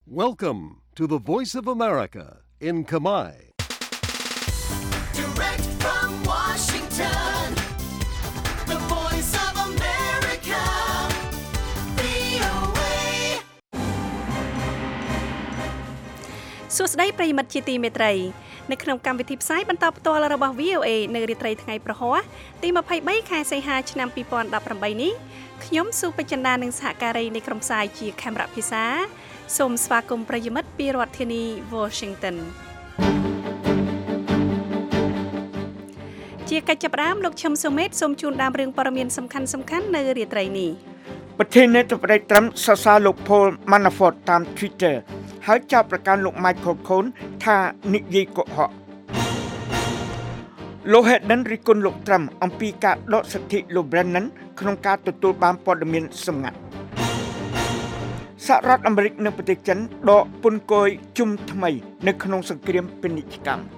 Welcome to the Voice of America in Khmer. Direct from Washington, the Voice of America, VOA. សួស្តីប្រិយមិត្តជាទីមេត្រីនៅក្នុងកម្មវិធីផ្សាយបន្តផ្ទាល់របស់ VOA នៅរាត្រីថ្ងៃប្រហ័សទី23ខែសីហាឆ្នាំ2018នេះខ្ញុំសុបចិន្តានិងសហការីនៃក្រុមផ្សាយជាខេមរៈភាសាសូមស្វាគមន៍ប្រិយមិត្តពីរដ្ឋធានី Washington ជាកិច្ចចាប់ផ្ដើមលោកឈឹមសុមេតសូមជូនដើមរឿងព័ត៌មានសំខាន់ៗនៅរាត្រីនេះប្រធានាធិបតីត្រឹមសរសើរលោក Paul Manafort តាម Twitter ហើយចោទប្រកាន់លោក Michael Cohen ថានិយាយកុហកលោក Hayden រិះគន់លោកត្រឹមអំពីការដកសិទ្ធិលោក Brennan ក្នុងការទទួលបានព័ត៌មានសម្ងាត់សហរដ្ឋអាមេរិកនិងប្រទេសចិនដកពន្ធគយជុំថ្មីនៅក្នុងសង្គ្រាមពាណិជ្ជកម្ម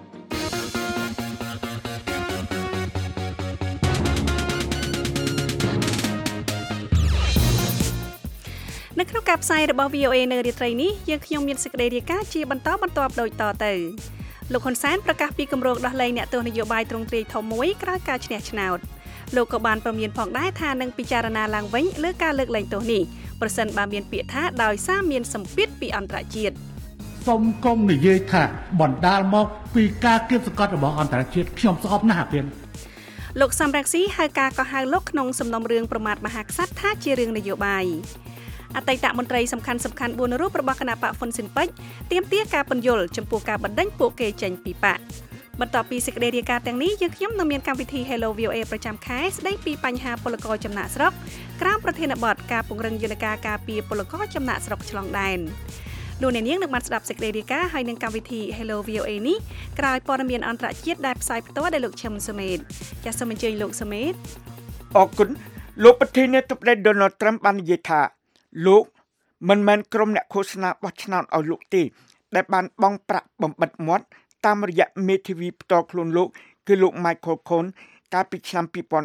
នៅក្នុងការផ្សាយរបស់ VOA នៅរាត្រីនេះយើងខ្ញុំមានសេចក្តីរាយការណ៍ជាបន្តបន្ទាប់ដូចតទៅលោកហ៊ុនសែនប្រកាសពីគម្រោងដោះលែងអ្នកទោសនយោបាយទ្រង់ទ្រាយធំមួយក្រោយការឈ្នះឆ្នោតលោកក៏បានប្រមានផងដែរថានឹងពិចារណាឡើងវិញលើការលើកលែងទោសនេះប្រសិនបើមានពាក្យថាដោយសារមានសម្ពាធពីអន្តរជាតិសូមកុំនិយាយថាបណ្ដាលមកពីការគៀបសង្កត់របស់អន្តរជាតិខ្ញុំស្អប់ណាស់អាភិនលោកសំរងស៊ីហៅការកោះហៅលោកក្នុងសំណុំរឿងប្រមាថមហាក្សត្រថាជារឿងនយោបាយអតីតមន្ត្រីសំខាន់4រូបរបស់គណៈបកហ៊ុនស៊ិនប៉ិចទាមទារការពន្យល់ចំពោះការបណ្តេញពួកគេចេញពីបកបន្ទាប់ពីសេចក្តីរាយការណ៍ទាំងនេះយើងខ្ញុំនឹងមានកម្មវិធី Hello VOA ប្រចាំខែស្ដីពីបញ្ហាពលករចំណាក់ស្រុកក្រោមប្រធានបទការពង្រឹងយន្តការការពារពលករចំណាក់ស្រុកឆ្លងដែនលោកអ្នកនាងនឹងបានស្ដាប់សេចក្តីរាយការណ៍ហើយនឹងកម្មវិធី Hello VOA នេះក្រោយព័ត៌មានអន្តរជាតិដែលផ្សាយផ្ទាល់ដោយលោកឈឹមសុមេតចាសសូមអញ្ជើញលោកសុមេតអរគុណលោកប្រធានាធិបតី Donald Trump បាននិយាយថាលោកមិនមែនក្រុមអ្នកឃោសនាបោះឆ្នោតឲ្យលោកទេដែលបានបង់ប្រាក់បំបិទមាត់តាមរយៈមេធាវីផ្ទាល់ខ្លួនលោកគឺលោក Michael Cohen កាលពីឆ្នាំ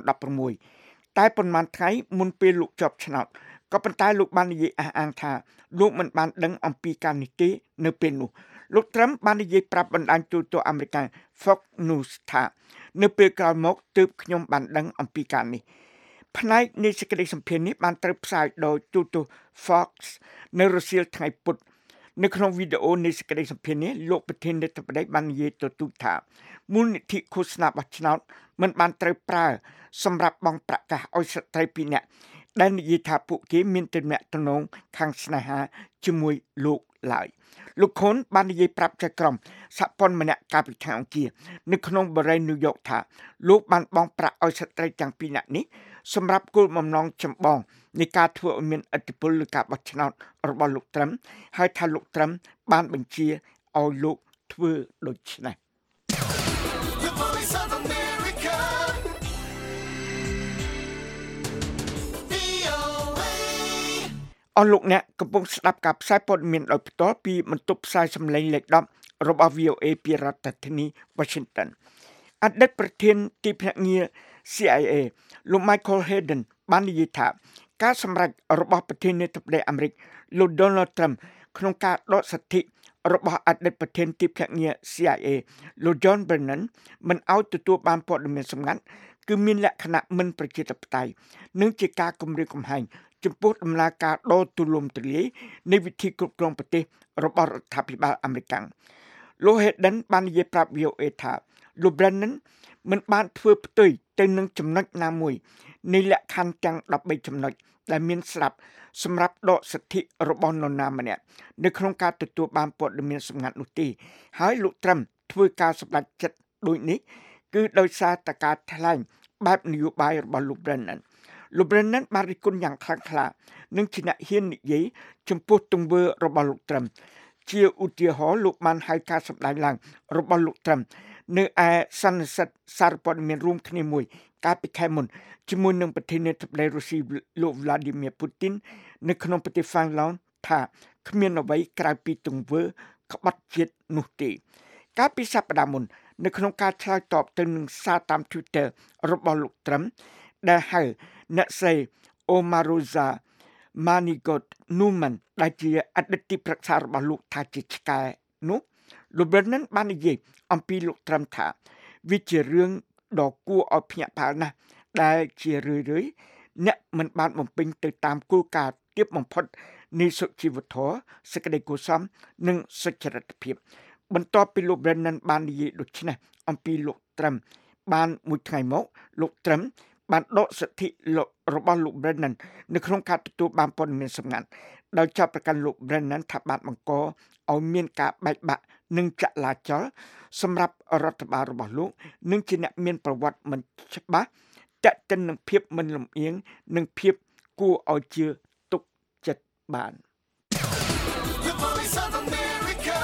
2016តែប៉ុន្មានថ្ងៃមុនពេលលោកជាប់ឆ្នោតក៏ប៉ុន្តែលោកបាននិយាយអះអាងថាលោកមិនបានដឹងអំពីការនេះទេនៅពេលនោះលោក Trump បាននិយាយប្រាប់បណ្ដាញទូរទស្សន៍អាមេរិក Fox News ថានៅពេលក្រោយមកទើបខ្ញុំបានដឹងអំពីការនេះផ្នែកនៃសេចក្តីសម្ភាសន៍នេះបានត្រូវផ្សាយដោយទូរទស្សន៍ Fox នៅរសៀលថ្ងៃពុធនៅក្នុងវីដេអូនៃសេចក្តីសម្ភាសន៍នេះលោកប្រធានាធិបតីបាននិយាយទទូចថាមូលនិធិឃោសនាបោះឆ្នោតមិនបានត្រូវប្រើសម្រាប់បង់ប្រាក់កាសឲ្យស្ត្រីពីរនាក់ដែលនិយាយថាពួកគេមានទំនាក់ទំនងខាងស្នេហាជាមួយលោកឡើយលោកខុនបាននិយាយប្រាប់ចៅក្រមសហព័ន្ធម្នាក់កាលពីថ្ងៃអង្គារនៅក្នុងបរិយាញូវយ៉កថាលោកបានបង់ប្រាក់ឲ្យស្ត្រីទាំងពីរនាក់នេះសម្រាប់គោលបំណងចម្បងនៃការធ្វើឲ្យមានឥទ្ធិពលលើការបោះឆ្នោតរបស់លោកត្រឹមហើយថាលោកត្រឹមបានបញ្ជាឲ្យលោកធ្វើដូច្នេះអស់លោកអ្នកកំពុងស្ដាប់ការផ្សាយព័ត៌មានដោយផ្ទាល់ពីបន្ទប់ផ្សាយសម្លេងលេខ10របស់ VOA ពីរដ្ឋធានី Washington អតីតប្រធានទីភ្នាក់ងារ CIA លោក Michael Hayden បាននិយាយថាការសម្រេចរបស់ប្រធានាធិបតីអាមេរិកលោក Donald Trump ក្នុងការដកសិទ្ធិរបស់អតីតប្រធានទីភ្នាក់ងារ CIA លោក John Brennan មិនឲ្យទទួលបានព័ត៌មានសម្ងាត់គឺមានលក្ខណៈមិនប្រជាធិបតេយ្យនិងជាការគំរាមកំហែងចំពោះដំណើរការដ៏ទូលំទូលាយនៃវិធីគ្រប់គ្រងប្រទេសរបស់រដ្ឋាភិបាលអាមេរិកលោក Hayden បាននិយាយប្រាប់ VOA ថាលោក Brennan មិនបានធ្វើផ្ទុយទៅនឹងចំណុចណាមួយនៃលក្ខខណ្ឌទាំង13ចំណុចដែលមានស្រាប់សម្រាប់ដកសិទ្ធិរបស់នរណាម្នាក់នៅក្នុងការទទួលបានព័ត៌មានសម្ងាត់នោះទេហើយលោកត្រឹមធ្វើការសម្រេចចិត្តដូចនេះគឺដោយសារតែការថ្លែងបែបនយោបាយរបស់លោក Brennan លោក Brennan បានរិះគន់យ៉ាងខ្លាំងក្លានិងជាអ្នកហ៊ាននិយាយចំពោះទង្វើរបស់លោកត្រឹមជាឧទាហរណ៍លោកបានហៅការសម្ដែងឡើងរបស់លោកត្រឹមនៅឯសន្និសីទសារព័ត៌មានរួមគ្នាមួយកាលពីខែមុនជាមួយនឹងប្រធានាធិបតីរុស្ស៊ីលោក Vladimir Putin នៅក្នុងប្រទេស Finland ថាគ្មានអ្វីក្រៅពីទង្វើក្បត់ជាតិនោះទេកាលពីសប្តាហ៍មុននៅក្នុងការឆ្លើយតបទៅនឹងសារតាម Twitter របស់លោកត្រឹមដែលហៅអ្នកស្រី Omarosa Manigot Newman ដែលជាអតីតទីប្រឹក្សារបស់លោកថាជាឆ្កែនោះលោក Brennan បាននិយាយអំពីលោកត្រឹមថាវាជារឿងដ៏គួរឲ្យភ្ញាក់ផ្អើលណាស់ដែលជារឿយៗអ្នកមិនបានបំពេញទៅតាមគោលការណ៍ទាបបំផុតនៃសុជីវធម៌សេចក្តីគួរសមនិងសុចរិតភាពបន្ទាប់ពីលោក Brennan បាននិយាយដូច្នេះអំពីលោកត្រឹមបានមួយថ្ងៃមកលោកត្រឹមបានដកសិទ្ធិរបស់លោក Brennan នៅក្នុងការទទួលបានព័ត៌មានសម្ងាត់ដោយចាប់ប្រកាន់លោក Brennan ថាបានបង្កឲ្យមានការបែកបាក់និងចលាចលសម្រាប់រដ្ឋបាលរបស់លោកនិងជាអ្នកមានប្រវត្តិមិនច្បាស់តេតិននឹងភាពមិនលំអៀងនិងភាពគួរឲ្យជឿទុកចិត្តបាន The Voice of America.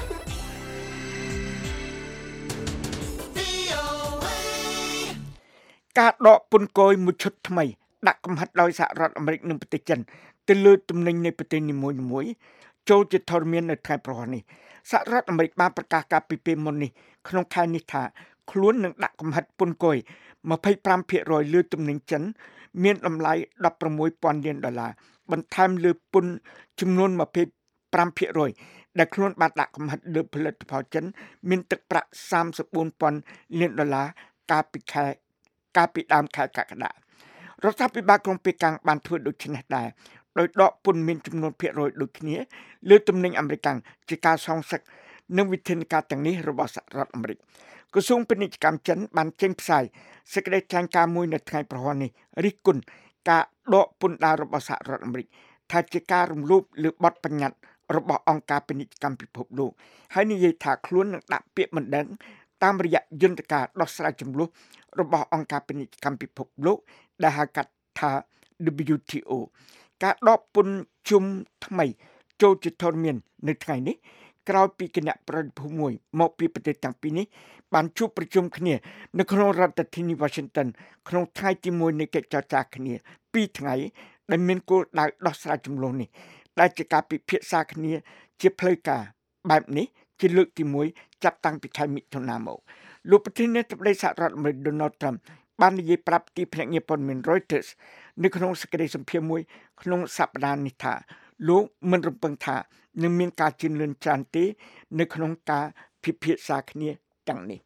VOA. ការដកពន្ធគយមួយឈុតថ្មីដាក់កំហិតដោយសហរដ្ឋអាមេរិកនិងប្រទេសចិនទៅលើទំនិញនៃប្រទេសនីមួយៗចូលជាធរមាននៅថ្ងៃប្រហ័សនេះសហរដ្ឋអាមេរិកបានប្រកាសការពីពេលមុននេះក្នុងខែនេះថាខ្លួននឹងដាក់កំហិតពន្ធគយ 25% លើទំនិញចិនមានតម្លៃ $16,000 លានបន្ថែមលើពន្ធចំនួន 25% ដែលខ្លួនបានដាក់កំហិតលើផលិតផលចិនមានទឹកប្រាក់ $34,000 លានកាលពីដើមខែកក្កដារដ្ឋាភិបាលក្រុងប៉េកាំងបានធ្វើដូច្នេះដែរដោយដកពន្ធមានចំនួនភាគរយដូចគ្នាលើទំនិញអាមេរិកជាការសងសឹកនឹងវិធានការទាំងនេះរបស់សហរដ្ឋអាមេរិកក្រសួងពាណិជ្ជកម្មចិនបានចេញផ្សាយសេចក្តីថ្លែងការណ៍មួយនៅថ្ងៃប្រហ័សនេះរិះគន់ការដកពន្ធដាររបស់សហរដ្ឋអាមេរិកថាជាការរំលោភលើបទបញ្ញត្តិរបស់អង្គការពាណិជ្ជកម្មពិភពលោកហើយនិយាយថាខ្លួននឹងដាក់ពាក្យបណ្ដឹងតាមរយៈយន្តការដោះស្រាយជម្លោះរបស់អង្គការពាណិជ្ជកម្មពិភពលោកដែលហៅកាត់ថា WTO ការដកពន្ធជុំថ្មីចូលជាធរមាននៅថ្ងៃនេះក្រោយពីគណៈប្រតិភូមួយមកពីប្រទេសទាំងពីរនេះបានជួបប្រជុំគ្នានៅក្នុងរដ្ឋធានី Washington ក្នុងថ្ងៃទី1នៃកិច្ចចរចាគ្នា2ថ្ងៃដែលមានគោលដៅដោះស្រាយជម្លោះនេះដែលជាការពិភាក្សាគ្នាជាផ្លូវការបែបនេះជាលើកទី1ចាប់តាំងពីខែមិថុនាមកលោកប្រធានាធិបតីសហរដ្ឋអាមេរិក Donald Trump បាននិយាយប្រាប់ទីភ្នាក់ងារព័ត៌មាន Reuters នៅក្នុងសេចក្តីសម្ភាសន៍មួយក្នុងសប្តាហ៍នេះថាលោកមិនរំពឹងថានឹងមានការជឿនលឿនច្រើនទេនៅក្នុងការពិភាក្សាគ្នាទាំងនេះ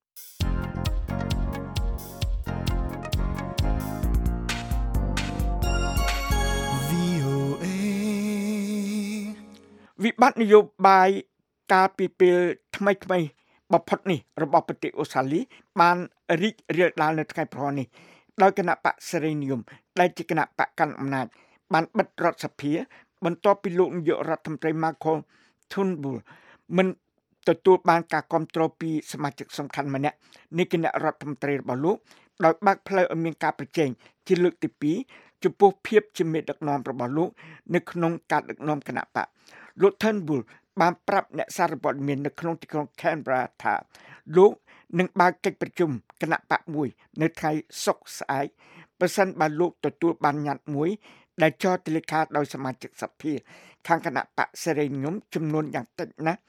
វិបត្តិនយោបាយកាលពីពេលថ្មីបំផុតនេះរបស់ប្រទេសអូស្ត្រាលីបានរីករាលដាលនៅថ្ងៃប្រហ័សនេះដោយគណៈបកសេរីនិយមដែលជាគណៈបកកាន់អំណាចបានបិទរដ្ឋសភាបន្ទាប់ពីលោកនាយករដ្ឋមន្ត្រី Malcolm Turnbull មិនទទួលបានការគាំទ្រពីសមាជិកសំខាន់ម្នាក់នៃគណៈរដ្ឋមន្ត្រីរបស់លោកដោយបើកផ្លូវឲ្យមានការប្រជែងជាលើកទី2ចំពោះភាពជាមេដឹកនាំរបស់លោកនៅក្នុងការដឹកនាំគណៈបកលោក Turnbull បានប្រាប់អ្នកសារព័ត៌មាននៅក្នុងទីក្រុង Canberra ថាលោកនឹងបើកកិច្ចប្រជុំគណៈបកមួយនៅថ្ងៃសុក្រស្អែកប្រសិនបើលោកទទួលបានញត្តិមួយដែលចោទទលេខាដោយសមាជិកសភាខាងគណៈបកសេរីនិយមចំនួនយ៉ាងតិចណាស់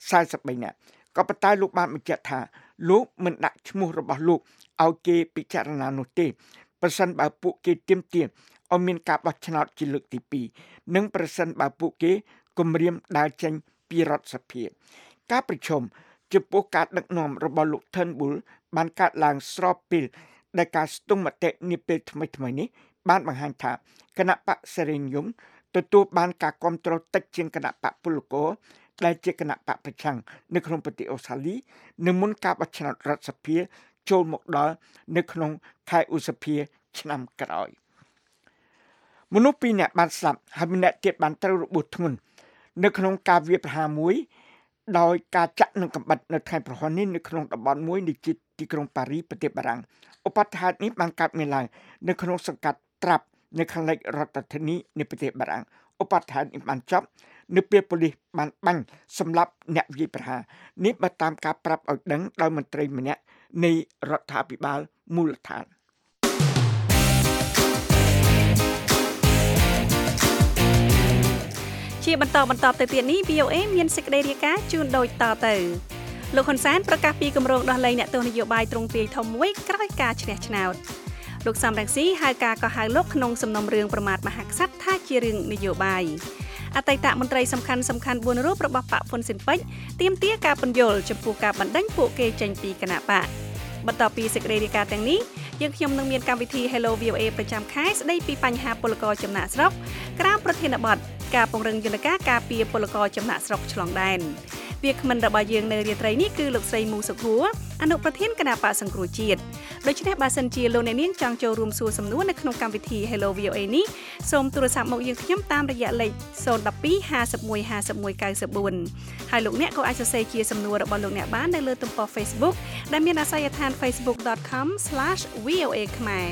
43នាក់ក៏ប៉ុន្តែលោកបានបញ្ជាក់ថាលោកមិនដាក់ឈ្មោះរបស់លោកឲ្យគេពិចារណានោះទេប្រសិនបើពួកគេទាមទារឲ្យមានការបោះឆ្នោតជាលើកទី2និងប្រសិនបើពួកគេគម្រាមដើរចេញពីរដ្ឋសភាការប្រជុំចំពោះការដឹកនាំរបស់លោក Turnbull បានកើតឡើងស្របពេលដែលការស្ទង់មតិនាពេលថ្មីនេះបានបង្ហាញថាគណៈបកសេរីនិយមទទួលបានការគាំទ្រតិចជាងគណៈបកពលករដែលជាគណៈបកប្រឆាំងនៅក្នុងប្រទេសអូស្ត្រាលីនៅមុនការបោះឆ្នោតរដ្ឋសភាចូលមកដល់នៅក្នុងខែឧសភាឆ្នាំក្រោយមនុស្ស2នាក់បានស្លាប់ហើយម្នាក់ទៀតបានត្រូវរបួសធ្ងន់នៅក្នុងការវាយប្រហារមួយដោយការចាក់នឹងកាំបិតនៅថ្ងៃប្រហ័សនេះនៅក្នុងតំបន់មួយនៃទីក្រុងប៉ារីប្រទេសបារាំងឧបទ្ទហេតុនេះបានកើតមានឡើងនៅក្នុងសង្កាត់ត្រាប់នៅខាងលិចរដ្ឋធានីនៃប្រទេសបារាំងឧបទ្ទហេតុនេះបានចប់នៅពេលប៉ូលីសបានបាញ់សម្លាប់អ្នកវាយប្រហារនេះបើតាមការប្រាប់ឲ្យដឹងដោយមន្ត្រីម្នាក់នៃរដ្ឋាភិបាលមូលដ្ឋានជាបន្តទៅទៀតនេះ VOA មានសេចក្តីរាយការណ៍ជូនដូចតទៅលោកហ៊ុនសែនប្រកាសពីគម្រោងដោះលែងអ្នកទោសនយោបាយទ្រង់ទ្រាយធំមួយក្រោយការឈ្នះឆ្នោតលោកសំរងស៊ីហៅការកោះហៅលោកក្នុងសំណុំរឿងប្រមាថមហាក្សត្រថាជារឿងនយោបាយអតីតមន្ត្រីសំខាន់4រូបរបស់បកហ៊ុនស៊ិនប៉ិចទាមទារការពន្យល់ចំពោះការបណ្តេញពួកគេចេញពីគណៈបកបន្តពីសេចក្តីរាយការណ៍ទាំងនេះយើងខ្ញុំនឹងមានកម្មវិធី Hello VOA ប្រចាំខែស្ដីពីបញ្ហាពលករចំណាក់ស្រុកក្រៅប្រធានបទការពង្រឹងយន្តការការពារពលករចំណាក់ស្រុកឆ្លងដែនវាគ្មិនរបស់យើងនៅរាត្រីនេះគឺលោកស្រីមូសុខួរអនុប្រធានគណៈបកសង្គ្រោះជាតិដូច្នេះបើសិនជាលោកអ្នកនាងចង់ចូលរួមសួរសំណួរនៅក្នុងកម្មវិធី Hello VOA នេះសូមទូរស័ព្ទមកយើងខ្ញុំតាមរយៈលេខ012 51 51 94ហើយលោកអ្នកក៏អាចសរសេរជាសំណួររបស់លោកអ្នកបាននៅលើទំព័រ Facebook ដែលមានអាសយដ្ឋាន facebook.com/voa ខ្មែរ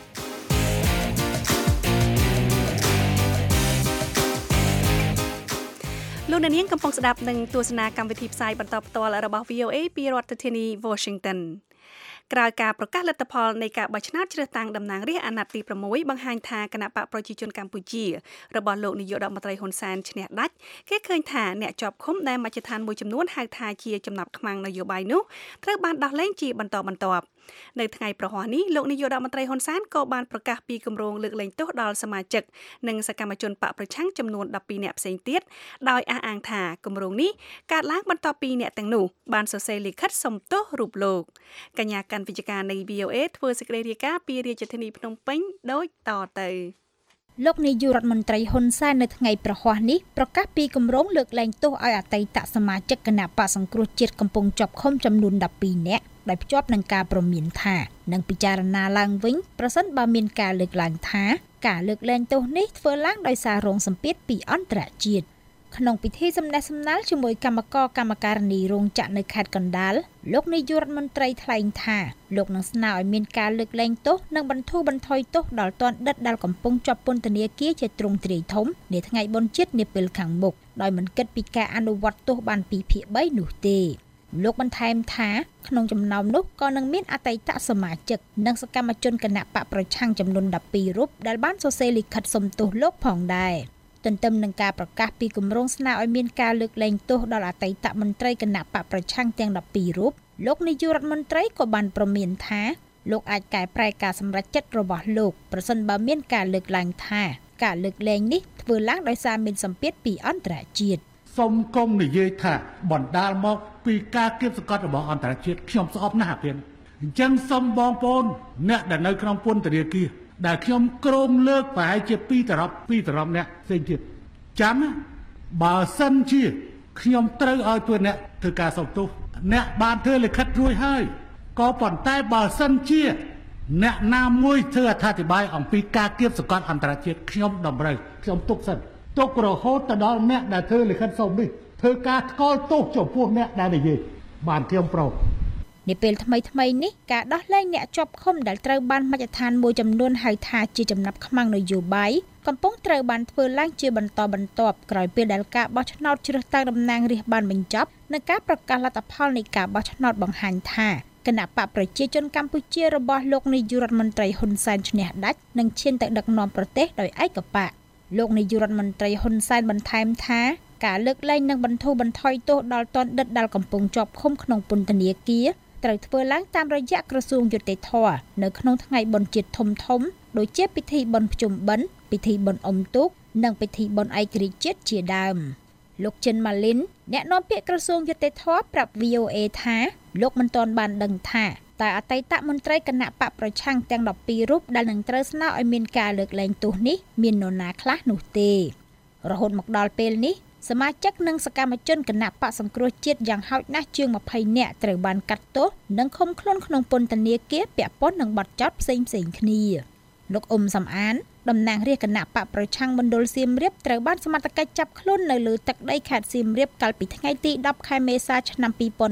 លោកអ្នកនាងកំពុងស្ដាប់និងទស្សនាកម្មវិធីផ្សាយបន្តផ្ទាល់របស់ VOA ពីរដ្ឋធានី Washington ក្រោយការប្រកាសលទ្ធផលនៃការបោះឆ្នោតជ្រើសតាំងតំណាងរាស្ត្រអាណត្តិទី6បង្ហាញថាគណៈបកប្រជាជនកម្ពុជារបស់លោកនាយករដ្ឋមន្ត្រីហ៊ុនសែនឈ្នះដាច់គេឃើញថាអ្នកជាប់ឃុំដែលមជ្ឈដ្ឋានមួយចំនួនហៅថាជាចំណាប់ខ្មាំងនយោបាយនោះត្រូវបានដោះលែងជាបន្តបន្ទាប់នៅថ្ងៃប្រហ័សនេះលោកនាយករដ្ឋមន្ត្រីហ៊ុនសែនក៏បានប្រកាសពីគម្រោងលើកលែងទោសដល់សមាជិកនិងសកម្មជនបកប្រឆាំងចំនួន12នាក់ផ្សេងទៀតដោយអះអាងថាគម្រោងនេះកើតឡើងបន្ទាប់ពីអ្នកទាំងនោះបានសរសេរលិខិតសុំទោសរូបលោកកញ្ញាកាន់វិជ្ជការនៃ VOA ធ្វើសេចក្តីរាយការណ៍ពីរាជធានីភ្នំពេញដូចតទៅលោកនាយករដ្ឋមន្ត្រីហ៊ុនសែននៅថ្ងៃប្រហ័សនេះប្រកាសពីគម្រោងលើកលែងទោសឲ្យអតីតសមាជិកគណៈបកសង្គ្រោះជាតិកំពុងជាប់ឃុំចំនួន12នាក់ដែលភ្ជាប់នឹងការព្រមានថានឹងពិចារណាឡើងវិញប្រសិនបើមានការលើកឡើងថាការលើកលែងទោសនេះធ្វើឡើងដោយសាររងសម្ពាធពីអន្តរជាតិក្នុងពិធីសំណេះសំណាលជាមួយគណៈកម្មការនីរោងចក្រនៅខេត្តកណ្ដាលលោកនាយករដ្ឋមន្ត្រីថ្លែងថាលោកនឹងស្នើឲ្យមានការលើកលែងទោសនិងបន្ធូរបន្ថយទោសដល់ទណ្ឌិតដែលកំពុងជាប់ពន្ធនាគារជាទ្រង់ទ្រាយធំនាថ្ងៃបុណ្យជាតិនាពេលខាងមុខដោយមិនគិតពីការអនុវត្តទោសបាន2/3នោះទេលោកបន្ថែមថាក្នុងចំណោមនោះក៏នឹងមានអតីតសមាជិកនិងសកម្មជនគណៈបកប្រឆាំងចំនួន12រូបដែលបានសរសេរលិខិតសុំទោសលោកផងដែរទន្ទឹមនឹងការប្រកាសពីគម្រោងស្នើឲ្យមានការលើកលែងទោសដល់អតីតមន្ត្រីគណៈបកប្រឆាំងទាំង12រូបលោកនាយករដ្ឋមន្ត្រីក៏បានព្រមានថាលោកអាចកែប្រែការសម្រេចចិត្តរបស់លោកប្រសិនបើមានការលើកឡើងថាការលើកលែងនេះធ្វើឡើងដោយសារមានសម្ពាធពីអន្តរជាតិសូមគុំនិយាយថាបណ្ដាលមកពីការគៀបសង្កត់របស់អន្តរជាតិខ្ញុំស្អប់ណាស់អាទៀតអញ្ចឹងសូមបងប្អូនអ្នកដែលនៅក្នុងពន្ធនាគារដែលខ្ញុំក្រងលើកប្រហែលជា2តរប់អ្នកផ្សេងទៀតចាំបើសិនជាខ្ញុំត្រូវឲ្យពួកអ្នកធ្វើការសុំទោសអ្នកបានធ្វើលិខិតរួចហើយក៏ប៉ុន្តែបើសិនជាអ្នកណាមួយធ្វើអធិប្បាយអំពីការគៀបសង្កត់អន្តរជាតិខ្ញុំតម្រូវខ្ញុំទុកសិនទុករហូតទៅដល់អ្នកដែលធ្វើលិខិតសុំនេះធ្វើការថ្កោលទោសចំពោះអ្នកដែលនិយាយបានខ្ញុំប្រោសនាពេលថ្មីនេះការដោះលែងអ្នកជាប់ឃុំដែលត្រូវបានមជ្ឈដ្ឋានមួយចំនួនហៅថាជាចំណាប់ខ្មាំងនយោបាយកំពុងត្រូវបានធ្វើឡើងជាបន្តបន្ទាប់ក្រោយពេលដែលការបោះឆ្នោតជ្រើសតាំងតំណាងរាស្ត្របានបញ្ចប់និងការប្រកាសលទ្ធផលនៃការបោះឆ្នោតបង្ហាញថាគណៈបកប្រជាជនកម្ពុជារបស់លោកនាយករដ្ឋមន្ត្រីហ៊ុនសែនឈ្នះដាច់និងឈានទៅដឹកនាំប្រទេសដោយឯកបកលោកនាយករដ្ឋមន្ត្រីហ៊ុនសែនបន្ថែមថាការលើកលែងនិងបន្ធូរបន្ថយទោសដល់ទណ្ឌិតដែលកំពុងជាប់ឃុំក្នុងពន្ធនាគារត្រូវធ្វើឡើងតាមរយៈក្រសួងយុតិធម៌នៅក្នុងថ្ងៃបុណ្យជាតិធំដូចជាពិធីបុណ្យភ្ជុំបិណ្ឌពិធីបុណ្យអុំទូកនិងពិធីបុណ្យឯករាជ្យជាតិជាដើមលោកចិនម៉ាលីនអ្នកនាំពាក្យក្រសួងយុតិធម៌ប្រាប់ VOA ថាលោកមិនទាន់បានដឹងថាតើអតីតមន្ត្រីគណៈបកប្រឆាំងទាំង12រូបដែលនឹងត្រូវស្នើឲ្យមានការលើកលែងទោសនេះមាននរណាខ្លះនោះទេរហូតមកដល់ពេលនេះសមាជិកនិងសកម្មជនគណៈបកសង្គ្រោះជាតិយ៉ាងហោចណាស់ជាង20នាក់ត្រូវបានកាត់ទោសនិងឃុំខ្លួនក្នុងពន្ធនាគារពាក់ព័ន្ធនឹងបទចោទផ្សេងៗគ្នាលោកអ៊ុំសំអានតំណាងរាស្ត្រគណៈបកប្រឆាំងមណ្ឌលសៀមរាបត្រូវបានសមត្ថកិច្ចចាប់ខ្លួននៅលើទឹកដីខេត្តសៀមរាបកាលពីថ្ងៃទី10ខែមេសាឆ្នាំ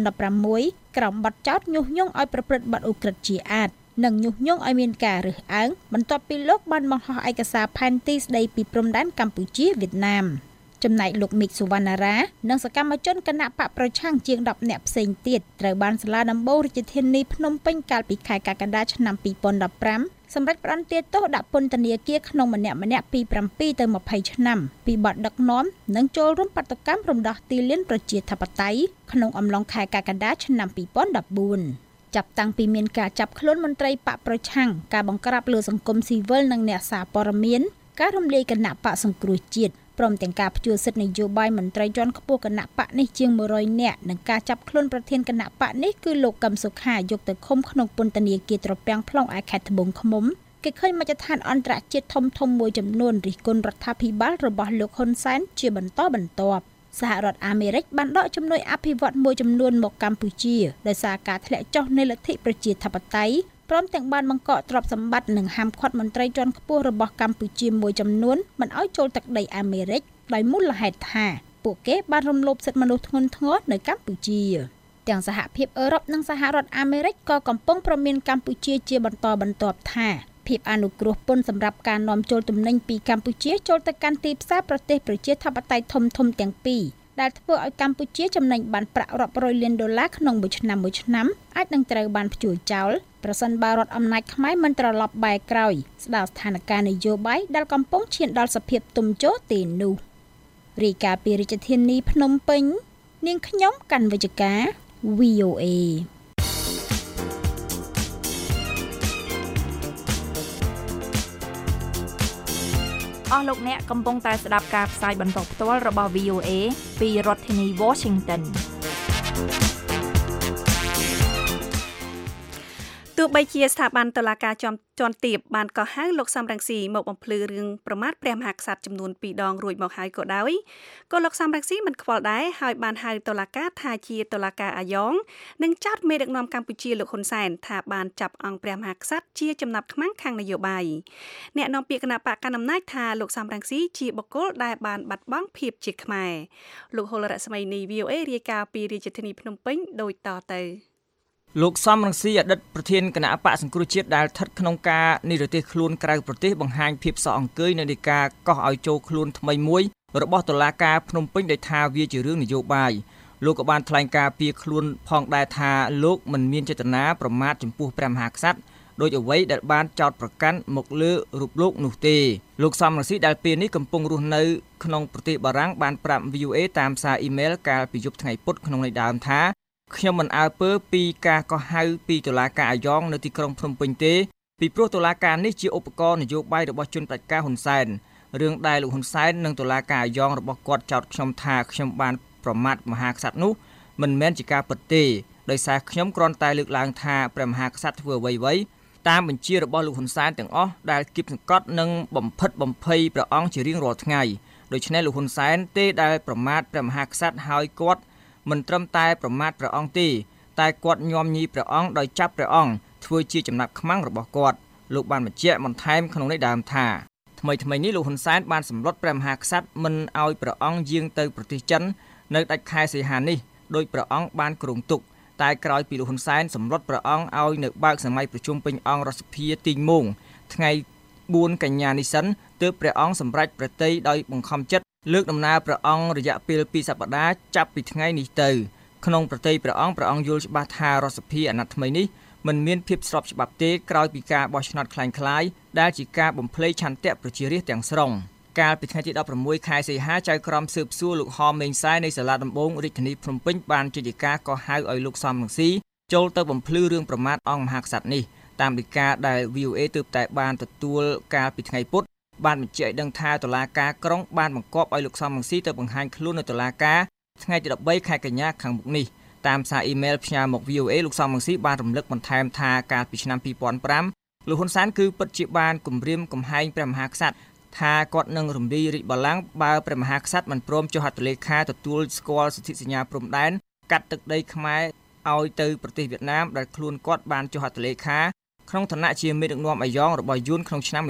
2016ក្រោមបទចោទញុះញង់ឲ្យប្រព្រឹត្តបទឧក្រិដ្ឋជាអាតនិងញុះញង់ឲ្យមានការរើសអើងបន្ទាប់ពីលោកបានបង្ហោះឯកសារផែនទីស្ដីពីព្រំដែនកម្ពុជាវៀតណាមចំណែកលោកមីកសុវណ្ណារានិងសកម្មជនគណៈបកប្រឆាំងជាង10នាក់ផ្សេងទៀតត្រូវបានសាលាដំបូងរាជធានីភ្នំពេញកាលពីខែកក្កដាឆ្នាំ2015សម្រាប់ផ្តន្ទាទោសដាក់ពន្ធនាគារក្នុងម្នាក់ពី7ទៅ20ឆ្នាំពីបទដឹកនាំនិងចូលរួមបាតុកម្មរំដោះទីលានប្រជាធិបតេយ្យក្នុងអំឡុងខែកក្កដាឆ្នាំ2014 ចាប់តាំងពីមានការចាប់ខ្លួនមន្ត្រីបកប្រឆាំងការបង្ក្រាបលើសង្គមស៊ីវិលនិងអ្នកសារព័ត៌មានការរំលាយគណៈបកសង្គ្រោះជាតិព្រមទាំងការផ្ជួសសិទ្ធិនយោបាយមន្ត្រីជាន់ខ្ពស់គណៈបកនេះជាង100នាក់និងការចាប់ខ្លួនប្រធានគណៈបកនេះគឺលោកកឹមសុខាយកទៅឃុំក្នុងពន្ធនាគារត្រពាំង plong ឯខេត្តត្បូងឃ្មុំគេឃើញមជ្ឈដ្ឋានអន្តរជាតិធំមួយចំនួនរិះគន់រដ្ឋាភិបាលរបស់លោកហ៊ុនសែនជាបន្តបន្ទាប់សហរដ្ឋអាមេរិកបានដកជំនួយអភិវឌ្ឍមួយចំនួនមកកម្ពុជាដោយសារការធ្លាក់ចុះនៃលទ្ធិប្រជាធិបតេយ្យព្រមទាំងបានបង្កកទ្រព្យសម្បត្តិនិងហាមឃាត់មន្ត្រីជាន់ខ្ពស់របស់កម្ពុជាមួយចំនួនមិនឲ្យចូលទឹកដីអាមេរិកដោយមូលហេតុថាពួកគេបានរំលោភសិទ្ធិមនុស្សធ្ងន់ធ្ងរនៅកម្ពុជាទាំងសហភាពអឺរ៉ុបនិងសហរដ្ឋអាមេរិកក៏កំពុងប្រមានកម្ពុជាជាបន្តបន្ទាប់ថាភាពអនុគ្រោះពន្ធសម្រាប់ការនាំចូលទំនិញពីកម្ពុជាចូលទៅកាន់ទីផ្សារប្រទេសប្រជាធិបតេយ្យធំទាំងពីរដែលធ្វើឲ្យកម្ពុជាចំណេញបានប្រាក់រាប់រយលានដុល្លារក្នុងមួយឆ្នាំអាចនឹងត្រូវបានព្យួរចោលប្រសិនបើរដ្ឋអំណាចខ្មែរមិនត្រឡប់បែរក្រោយស្ដារស្ថានភាពនយោបាយដែលកំពុងឈានដល់សភាពទុំជោទេនោះរាយការណ៍ពីរាជធានីភ្នំពេញនាងខ្ញុំកាន់វិជ្ជការ VOA អស់លោកអ្នកកំពុងតែស្ដាប់ការផ្សាយបន្តផ្ទាល់របស់ VOA ពីរដ្ឋធានី Washington ទោះបីជាស្ថាប័នតុលាការជាន់ទាបបានកោះហៅលោកសំរងស៊ីមកបំភ្លឺរឿងប្រមាថព្រះមហាក្សត្រចំនួន2ដងរួចមកហើយក៏ដោយក៏លោកសំរងស៊ីមិនខ្វល់ដែរហើយបានហៅតុលាការថាជាតុលាការអាយ៉ងនិងចោទមេដឹកនាំកម្ពុជាលោកហ៊ុនសែនថាបានចាប់អង្គព្រះមហាក្សត្រជាចំណាប់ខ្មាំងខាងនយោបាយអ្នកនាំពាក្យគណៈបកកណ្ដាលអំណាចថាលោកសំរងស៊ីជាបុគ្គលដែលបានបាត់បង់ភាពជាខ្មែរលោកហុលរស្មីនី VOA រាយការណ៍ពីរាជធានីភ្នំពេញដូចតទៅលោកសំរងស៊ីអតីតប្រធានគណៈបកសង្គ្រោះជាតិដែលស្ថិតក្នុងការនិរទេសខ្លួនក្រៅប្រទេសបង្ហាញភាពសក់អង្គើយនៅនៃការកោះឲ្យចូលខ្លួនថ្មីមួយរបស់តុលាការភ្នំពេញដោយថាវាជារឿងនយោបាយលោកក៏បានថ្លែងការពីខ្លួនផងដែរថាលោកមិនមានចេតនាប្រមាថចំពោះព្រះមហាក្សត្រដោយអ្វីដែលបានចោទប្រកាន់មកលើរូបលោកនោះទេលោកសំរងស៊ីដែលពេលនេះកំពុងរស់នៅក្នុងប្រទេសបារាំងបានប្រាប់ VOA តាមសារអ៊ីមែលកាលពីយប់ថ្ងៃពុធក្នុងន័យដើមថាខ្ញុំមិនអើពើពីការកោះហៅពីតុលាការអាយ៉ងនៅទីក្រុងភ្នំពេញទេពីព្រោះតុលាការនេះជាឧបករណ៍នយោបាយរបស់ជនផ្ដាច់ការហ៊ុនសែនរឿងដែលលោកហ៊ុនសែននិងតុលាការអាយ៉ងរបស់គាត់ចោទខ្ញុំថាខ្ញុំបានប្រមាថមហាក្សត្រនោះមិនមែនជាការពិតទេដោយសារខ្ញុំគ្រាន់តែលើកឡើងថាព្រះមហាក្សត្រធ្វើអ្វីតាមបញ្ជារបស់លោកហ៊ុនសែនទាំងអស់ដែលគៀបសង្កត់និងបំផិតបំភ័យព្រះអង្គជារៀងរាល់ថ្ងៃដូច្នេះលោកហ៊ុនសែនទេដែលប្រមាថព្រះមហាក្សត្រហើយគាត់មិនត្រឹមតែប្រមាថព្រះអង្គទេតែគាត់ញោមញីព្រះអង្គដោយចាប់ព្រះអង្គធ្វើជាចំណាប់ខ្មាំងរបស់គាត់លោកបានបញ្ជាក់បន្ថែមក្នុងន័យដើមថាថ្មីនេះលោកហ៊ុនសែនបានសម្លុតព្រះមហាក្សត្រមិនឲ្យព្រះអង្គយាងទៅប្រទេសចិននៅដាច់ខែសីហានេះដោយព្រះអង្គបានគ្រោងទុកតែក្រោយពីលោកហ៊ុនសែនសម្លុតព្រះអង្គឲ្យនៅបើកសម័យប្រជុំពេញអង្គរដ្ឋសភាទីងមងថ្ងៃ4កញ្ញានេះសិនទើបព្រះអង្គសម្រេចប្រតិយដោយបង្ខំចិត្តលើកដំណើរព្រះអង្គរយៈពេល2សប្តាហ៍ចាប់ពីថ្ងៃនេះទៅក្នុងប្រតិយព្រះអង្គយល់ច្បាស់ថារដ្ឋសភាអាណត្តិថ្មីនេះមិនមានភាពស្របច្បាប់ទេក្រោយពីការបោះឆ្នោតคล้ายៗដែលជាការបំភ្លៃឆន្ទៈប្រជារាស្ត្រទាំងស្រុងកាលពីថ្ងៃទី16ខែសីហាចៅក្រមស៊ើបសួរលោកហមមេងសាយនៃសាលាដំបងរាជធានីភ្នំពេញបានចេញដីកាកោះហៅឲ្យលោកសំរងស៊ីចូលទៅបំភ្លឺរឿងប្រមាថអង្គមហាក្សត្រនេះតាមដីកាដែល VOA ទើបតែបានទទួលកាលពីថ្ងៃពុធបានបញ្ជាក់ឲ្យដឹងថាតុលាការក្រុងបានបង្គាប់ឲ្យលោកសំរងស៊ីទៅបង្ហាញខ្លួននៅតុលាការថ្ងៃទី13ខែកញ្ញាខាងមុខនេះតាមសារអ៊ីមែលផ្ញើមក VOA លោកសំរងស៊ីបានរំលឹកបន្ថែមថាកាលពីឆ្នាំ2005លោកហ៊ុនសែនគឺពិតជាបានគម្រាមកំហែងព្រះមហាក្សត្រថាគាត់នឹងរំលាយរាជបល្ល័ង្កបើព្រះមហាក្សត្រមិនព្រមចុះហត្ថលេខាទទួលស្គាល់សិទ្ធិសញ្ញាព្រំដែនកាត់ទឹកដីខ្មែរឲ្យទៅប្រទេសវៀតណាមដែលខ្លួនគាត់បានចុះហត្ថលេខាក្នុងឋានៈជាមេដឹកនាំអាយ៉ងរបស់យួនក្នុងឆ្នាំ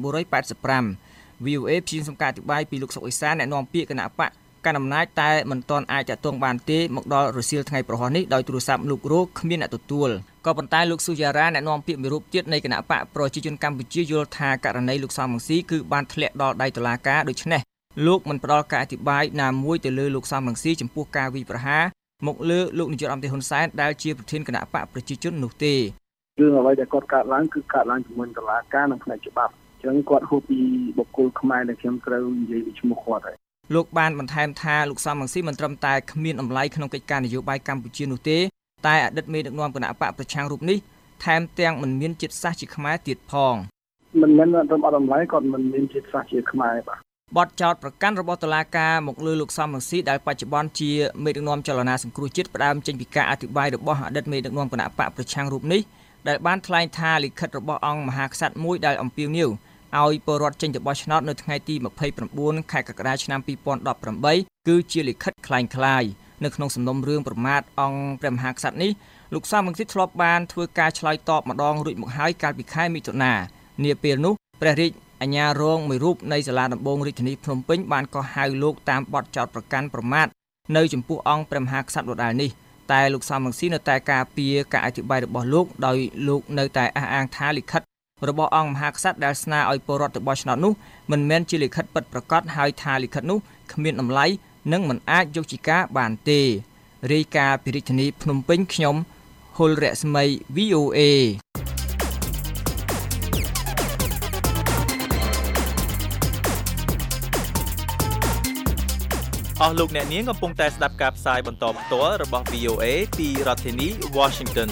1985 VOA ព្យាយាមសំការអធិប្បាយពីលោកសុកអេសានអ្នកនាំពាក្យគណៈបកកណ្ដាលអំណាចតែមិនទាន់អាចតាក់ទងបានទេមកដល់រសៀលថ្ងៃប្រហោះនេះដោយទូរស័ព្ទលោករោគ្មានអ្នកទទួលក៏ប៉ុន្តែលោកស៊ូយ៉ារ៉ាអ្នកនាំពាក្យមួយរូបទៀតនៃគណៈបកប្រជាជនកម្ពុជាយល់ថាករណីលោកសំរងស៊ីគឺបានធ្លាក់ដល់ដៃតុលាការដូច្នេះលោកមិនផ្ដល់ការអធិប្បាយណាមួយទៅលើលោកសំរងស៊ីចំពោះការវាយប្រហារមកលើលោកនាយករដ្ឋមន្ត្រីហ៊ុនសែនដែលជាប្រធានគណៈបកប្រជាជននោះទេរឿងអ្វីដែលគាត់កើតឡើងគឺកើតឡើងជាមួយតុលាការនិងផ្នែកច្បាប់អញ្ចឹងគាត់ហូបពីបុគ្គលខ្មែរដែលខ្ញុំត្រូវនិយាយពីឈ្មោះគាត់ហើយលោកបានបន្ថែមថាលោកសំរងស៊ីមិនត្រឹមតែគ្មានអំឡៃក្នុងកិច្ចការនយោបាយកម្ពុជានោះទេតែអតីតមេដឹកនាំគណៈបកប្រឆាំងរូបនេះថែមទាំងមិនមានជាតិសាសន៍ជាខ្មែរទៀតផងមិនមែនរំអត់តម្លៃគាត់មិនមានជាតិសាសន៍ជាខ្មែរបទចោទប្រកាន់របស់តុលាការមកលើលោកសំរងស៊ីដែលបច្ចុប្បន្នជាមេដឹកនាំចលនាសង្គ្រោះជាតិផ្ដើមចេញពីការអធិប្បាយរបស់អតីតមេដឹកនាំគណៈបកប្រឆាំងរូបនេះដែលបានថ្លែងថាលិខិតរបស់អង្គមហាក្សត្រមួយដែលអំពាវនាវឲ្យពលរដ្ឋចេញទៅបោះឆ្នោតនៅថ្ងៃទី29ខែកក្កដាឆ្នាំ2018គឺជាលិខិតคล้ายៗនៅក្នុងសំណុំរឿងប្រមាថអង្គព្រះមហាក្សត្រនេះលោកសំរងស៊ីធ្លាប់បានធ្វើការឆ្លើយតបម្ដងរួចមកហើយកាលពីខែមិថុនានាពេលនោះព្រះរាជអាជ្ញារងមួយរូបនៃសាលាដំបងរាជធានីភ្នំពេញបានកោះហៅលោកតាមបទចោទប្រកាន់ប្រមាថនៅចំពោះអង្គព្រះមហាក្សត្រដដែលនេះតែលោកសំរងស៊ីនៅតែការពារការអធិប្បាយរបស់លោកដោយលោកនៅតែអះអាងថាលិខិតរបស់អង្គមហាក្សត្រដែលស្នើឲ្យពលរដ្ឋទៅបោះឆ្នោតនោះមិនមែនជាលិខិតពិតប្រាកដហើយថាលិខិតនោះគ្មានតម្លៃនិងមិនអាចយកជាការបានទេរាយការណ៍ពីរាជធានីភ្នំពេញខ្ញុំហុលរស្មី VOA អស់លោកអ្នកនាងកំពុងតែស្ដាប់ការផ្សាយបន្តផ្ទាល់របស់ VOA ពីរដ្ឋធានី Washington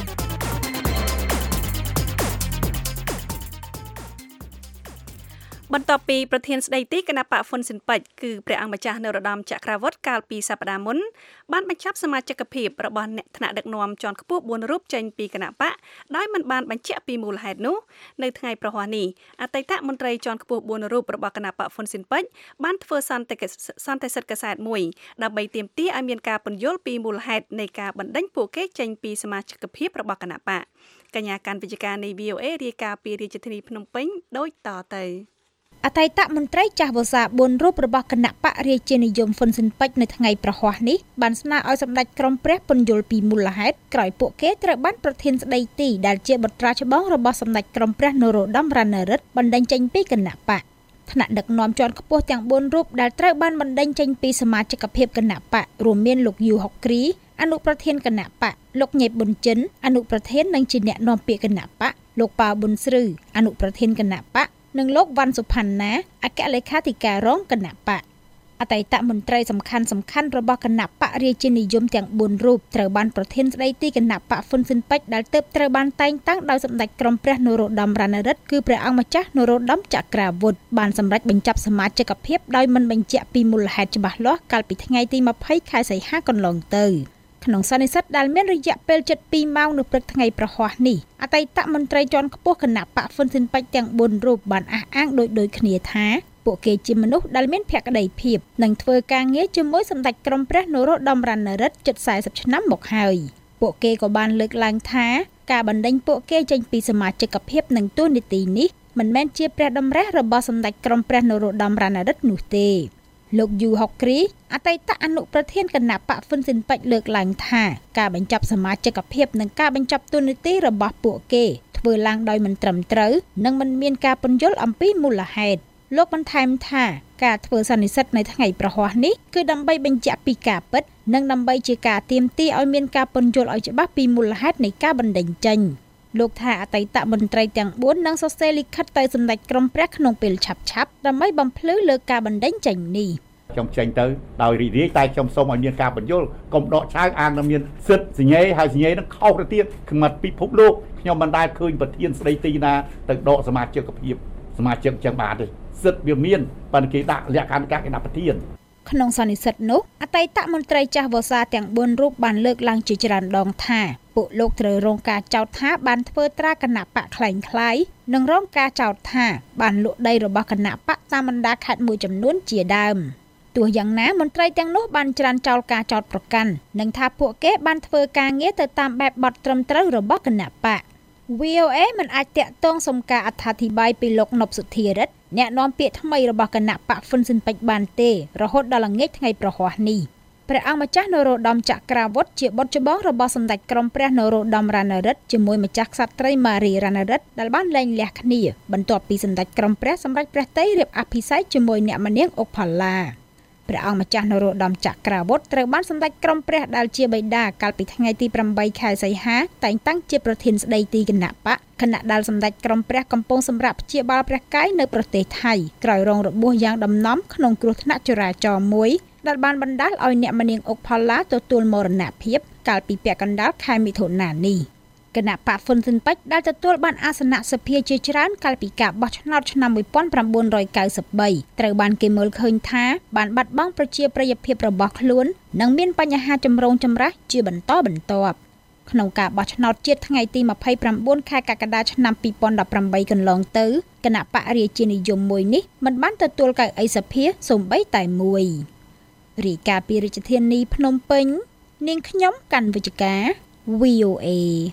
បន្ទាប់ពីប្រធានស្ដីទីគណៈបកហ្វុនស៊ិនប៉ិចគឺព្រះអង្គម្ចាស់នរោត្តមចក្រវុឌ្ឍកាលពីសប្តាហ៍មុនបានបញ្ចប់សមាជិកភាពរបស់អ្នកថ្នាក់ដឹកនាំជាន់ខ្ពស់4រូបចេញពីគណៈបកដោយមិនបានបញ្ជាក់ពីមូលហេតុនោះនៅថ្ងៃប្រហ័សនេះអតីតមន្ត្រីជាន់ខ្ពស់4រូបរបស់គណៈបកហ្វុនស៊ិនប៉ិចបានធ្វើសន្និសីទកាសែតមួយដើម្បីទាមទារឲ្យមានការពន្យល់ពីមូលហេតុនៃការបណ្តេញពួកគេចេញពីសមាជិកភាពរបស់គណៈបកកញ្ញាកាន់វិជ្ជការនៃ VOA រាយការណ៍ពីរាជធានីភ្នំពេញដូចតទៅអតីតមន្ត្រីចាស់វស្សា4រូបរបស់គណៈបករាជានិយមហ្វុនស៊ិនប៉ិចនៅថ្ងៃប្រហ័សនេះបានស្នើឲ្យសម្ដេចក្រមព្រះពន្យល់ពីមូលហេតុក្រោយពួកគេត្រូវបានប្រធានស្ដីទីដែលជាបុត្រាច្បងរបស់សម្ដេចក្រមព្រះនរោត្តម រណរិទ្ធបណ្តេញចេញពីគណៈបកថ្នាក់ដឹកនាំជាន់ខ្ពស់ទាំង4រូបដែលត្រូវបានបណ្តេញចេញពីសមាជិកភាពគណៈបករួមមានលោកយូហុកគ្រីអនុប្រធានគណៈបកលោកញេបប៊ុនចិនអនុប្រធាននិងជាអ្នកនាំពាក្យគណៈបកលោកប៉ាប៊ុនស្ឬអនុប្រធានគណៈបកនិងលោកវ៉ាន់សុផាន់ណាអគ្គលេខាធិការរងគណៈបកអតីតមន្ត្រីសំខាន់របស់គណៈបករាជានិយមទាំង4រូបត្រូវបានប្រធានស្ដីទីគណៈបកហ្វុនស៊ិនប៉ិចដែលទើបត្រូវបានតែងតាំងដោយសម្ដេចក្រមព្រះនរោត្តម រណរិទ្ធគឺព្រះអង្គម្ចាស់នរោត្តមចក្រវុឌ្ឍបានសម្រេចបញ្ចប់សមាជិកភាពដោយមិនបញ្ជាក់ពីមូលហេតុច្បាស់លាស់កាលពីថ្ងៃទី20ខែសីហាកន្លងទៅក្នុងសន្និសីទដែលមានរយៈពេល7ម៉ោងនៅព្រឹកថ្ងៃប្រហ័សនេះអតីតមន្ត្រីជាន់ខ្ពស់គណៈបកហ្វុនស៊ិនប៉ិចទាំង4រូបបានអះអាងដូចគ្នាថាពួកគេជាមនុស្សដែលមានភក្ដីភាពនិងធ្វើការងារជាមួយសម្ដេចក្រមព្រះនរោត្តម រណរិទ្ធជិត40ឆ្នាំមកហើយពួកគេក៏បានលើកឡើងថាការបណ្តេញពួកគេចេញពីសមាជិកភាពនិងតួនាទីនេះមិនមែនជាព្រះតម្រិះរបស់សម្ដេចក្រមព្រះនរោត្តម រណរិទ្ធនោះទេលោកយូហុកគ្រីអតីតអនុប្រធានគណៈបកហ្វុនស៊ិនប៉ិចលើកឡើងថាការបញ្ចប់សមាជិកភាពនិងការបញ្ចប់តួនាទីរបស់ពួកគេធ្វើឡើងដោយមិនត្រឹមត្រូវនិងមិនមានការពន្យល់អំពីមូលហេតុលោកបន្ថែមថាការធ្វើសន្និសីទនៅថ្ងៃប្រហ័សនេះគឺដើម្បីបញ្ជាក់ពីការពិតនិងដើម្បីជាការទាមទារឲ្យមានការពន្យល់ឲ្យច្បាស់ពីមូលហេតុនៃការបណ្តេញចេញលោកថាអតីតមន្ត្រីទាំង4នឹងសរសេរលិខិតទៅសម្ដេចក្រមព្រះក្នុងពេលឆាប់ៗដើម្បីបំភ្លឺលើការបណ្តេញចេញនេះខ្ញុំចេញទៅដោយរីករាយតែខ្ញុំសូមឲ្យមានការបញ្យល់កុំដកឆៅអាននឹងមានសិទ្ធិសញ្ញេហើយសញ្ញេនឹងខុសទៅទៀតខ្មាត់ពិភពលោកខ្ញុំមិនដែលឃើញប្រធានស្ដីទីណាទៅដកសមាជិកភាពសមាជិកចឹងបានទេសិទ្ធិវាមានប៉ុន្តែគេដាក់លក្ខខណ្ឌគេដាក់ប្រធានក្នុងសន្និសីទនោះអតីតមន្ត្រីចាស់វស្សាទាំង4រូបបានលើកឡើងជាច្រើនដងថាពួកលោកត្រូវរងការចោទថាបានធ្វើត្រាគណៈបកคล้ายៗនិងរងការចោទថាបានលក់ដីរបស់គណៈបកតាមបណ្ដាខេត្តមួយចំនួនជាដើមទោះយ៉ាងណាមន្ត្រីទាំងនោះបានច្រានចោលការចោទប្រកាន់និងថាពួកគេបានធ្វើការងារទៅតាមបែបបទត្រឹមត្រូវរបស់គណៈបក VOA មិនអាចតាក់ទងសុំការអត្ថាធិប្បាយពីលោកណប់សុធារិទ្ធអ្នកនាំពាក្យថ្មីរបស់គណៈបកហ្វុនស៊ិនប៉ិចបានទេរហូតដល់ល្ងាចថ្ងៃប្រហ័សនេះព្រះអង្គម្ចាស់នរោត្តមចក្រវុឌ្ឍជាបុត្រច្បងរបស់សម្ដេចក្រមព្រះនរោត្តម រណរិទ្ធជាមួយម្ចាស់ក្សត្រីម៉ារីរណរិទ្ធដែលបានលែងលះគ្នាបន្ទាប់ពីសម្ដេចក្រមព្រះសម្រេចព្រះតីរៀបអភិសេកជាមួយអ្នកម្នាងអុកផល្លាព្រះអង្គម្ចាស់នរោត្តមចក្រវុឌ្ឍត្រូវបានសម្ដេចក្រមព្រះដែលជាបិតាកាលពីថ្ងៃទី8ខែសីហាតែងតាំងជាប្រធានស្ដីទីគណៈបកខណៈដែលសម្ដេចក្រមព្រះកំពុងសម្រាប់ព្យាបាលព្រះកាយនៅប្រទេសថៃក្រោយរងរបួសយ៉ាងដំណំក្នុងគ្រោះថ្នាក់ចរាចរណ៍មួយដែលបានបណ្ដាលឲ្យអ្នកម្នាងអុកផល្លាទទួលមរណភាពកាលពីពាក់កណ្ដាលខែមិថុនានេះគណៈបកហ៊ុនស៊ិនប៉ិចដែលទទួលបានអាសនៈសភាជាច្រើនកាលពីការបោះឆ្នោតឆ្នាំ1993ត្រូវបានគេមើលឃើញថាបានបាត់បង់ប្រជាប្រិយភាពរបស់ខ្លួននិងមានបញ្ហាចម្រូងចម្រាសជាបន្តបន្ទាប់ក្នុងការបោះឆ្នោតជាតិថ្ងៃទី29ខែកក្កដាឆ្នាំ2018កន្លងទៅគណៈបករាជានិយមមួយនេះមិនបានទទួលកៅអីសភាសូម្បីតែមួយរាយការណ៍ពីរាជធានីភ្នំពេញនាងខ្ញុំកាន់វិជ្ជការ VOA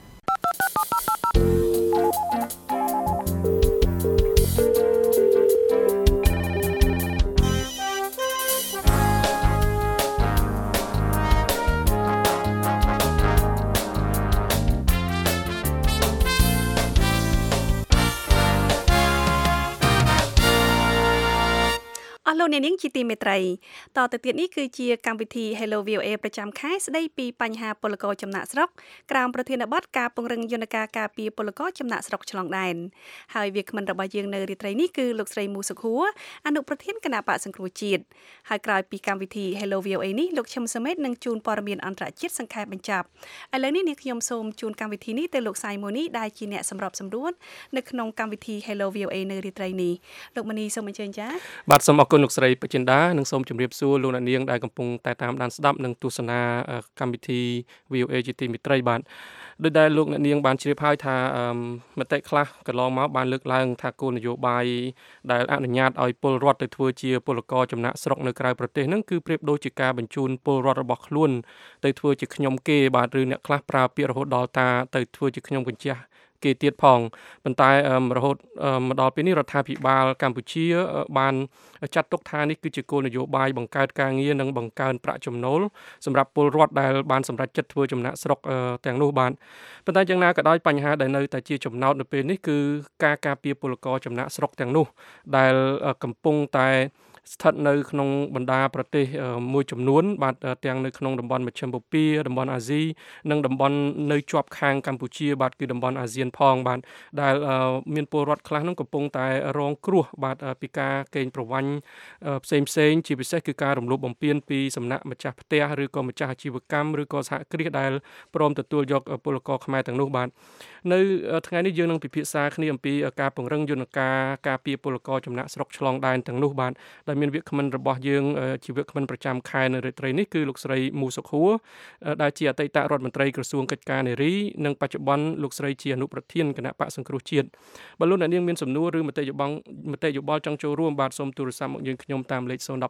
លោកអ្នកនាងជាទីមេត្រីតទៅទៀតនេះគឺជាកម្មវិធី Hello VOA ប្រចាំខែស្ដីពីបញ្ហាពលករចំណាក់ស្រុកក្រោមប្រធានបទការពង្រឹងយន្តការការពារពលករចំណាក់ស្រុកឆ្លងដែនហើយវាគ្មិនរបស់យើងនៅរាត្រីនេះគឺលោកស្រីមូសុខួរអនុប្រធានគណៈបកសង្គ្រោះជាតិហើយក្រោយពីកម្មវិធី Hello VOA នេះលោកឈឹមសមេតនឹងជូនព័ត៌មានអន្តរជាតិសង្ខេបបញ្ចប់ឥឡូវនេះខ្ញុំសូមជូនកម្មវិធីនេះទៅលោកសៃម៉ូនីដែលជាអ្នកសម្របសម្រួលនៅក្នុងកម្មវិធី Hello VOA នៅរាត្រីនេះលោកម៉ានីសូមអញ្ជើញចា៎បាទសូមអរគុណលោកស្រីបចិន្តានិងសូមជម្រាបសួរលោកអ្នកនាងដែលកំពុងតែតាមដានស្ដាប់និងទស្សនាកម្មវិធី VOA ជាទីមេត្រីបាទដោយដែលលោកអ្នកនាងបានជ្រាបហើយថាមតិខ្លះកន្លងមកបានលើកឡើងថាគោលនយោបាយដែលអនុញ្ញាតឲ្យពលរដ្ឋទៅធ្វើជាពលករចំណាក់ស្រុកនៅក្រៅប្រទេសហ្នឹងគឺប្រៀបដូចជាការបញ្ជូនពលរដ្ឋរបស់ខ្លួនទៅធ្វើជាខ្ញុំគេបាទឬអ្នកខ្លះប្រើពាក្យរហូតដល់ថាទៅធ្វើជាខ្ញុំកញ្ជះគេទៀតផងប៉ុន្តែរហូតមកដល់ពេលនេះរដ្ឋាភិបាលកម្ពុជាបានចាត់ទុកថានេះគឺជាគោលនយោបាយបង្កើតការងារនិងបង្កើនប្រាក់ចំណូលសម្រាប់ពលរដ្ឋដែលបានសម្រេចចិត្តធ្វើចំណាក់ស្រុកទាំងនោះបានប៉ុន្តែយ៉ាងណាក៏ដោយបញ្ហាដែលនៅតែជាចំណោទនៅពេលនេះគឺការការពារពលករចំណាក់ស្រុកទាំងនោះដែលកំពុងតែស្ថិតនៅក្នុងបណ្ដាប្រទេសមួយចំនួនបាទទាំងនៅក្នុងតំបន់មជ្ឈិមបូព៌ាតំបន់អាស៊ីនិងតំបន់នៅជាប់ខាងកម្ពុជាបាទគឺតំបន់អាស៊ានផងបាទដែលមានពលរដ្ឋខ្លះនោះកំពុងតែរងគ្រោះបាទពីការកេងប្រវ័ញ្ចផ្សេងជាពិសេសគឺការរំលោភបំពានពីសំណាក់ម្ចាស់ផ្ទះឬក៏ម្ចាស់អាជីវកម្មឬក៏សហគ្រាសដែលព្រមទទួលយកពលករខ្មែរទាំងនោះបាទនៅថ្ងៃនេះយើងនឹងពិភាក្សាគ្នាអំពីការពង្រឹងយន្តការការពារពលករចំណាក់ស្រុកឆ្លងដែនទាំងនោះបាទដែលមានវាគ្មិនរបស់យើងជាវាគ្មិនប្រចាំខែនៅរាត្រីនេះគឺលោកស្រីមូសុខួរដែលជាអតីតរដ្ឋមន្ត្រីក្រសួងកិច្ចការនារីនិងបច្ចុប្បន្នលោកស្រីជាអនុប្រធានគណៈបកសង្គ្រោះជាតិបើលោកអ្នកនាងមានសំណួរឬមតិយោបល់ចង់ចូលរួមបាទសូមទូរស័ព្ទមកយើងខ្ញុំតាមលេខ012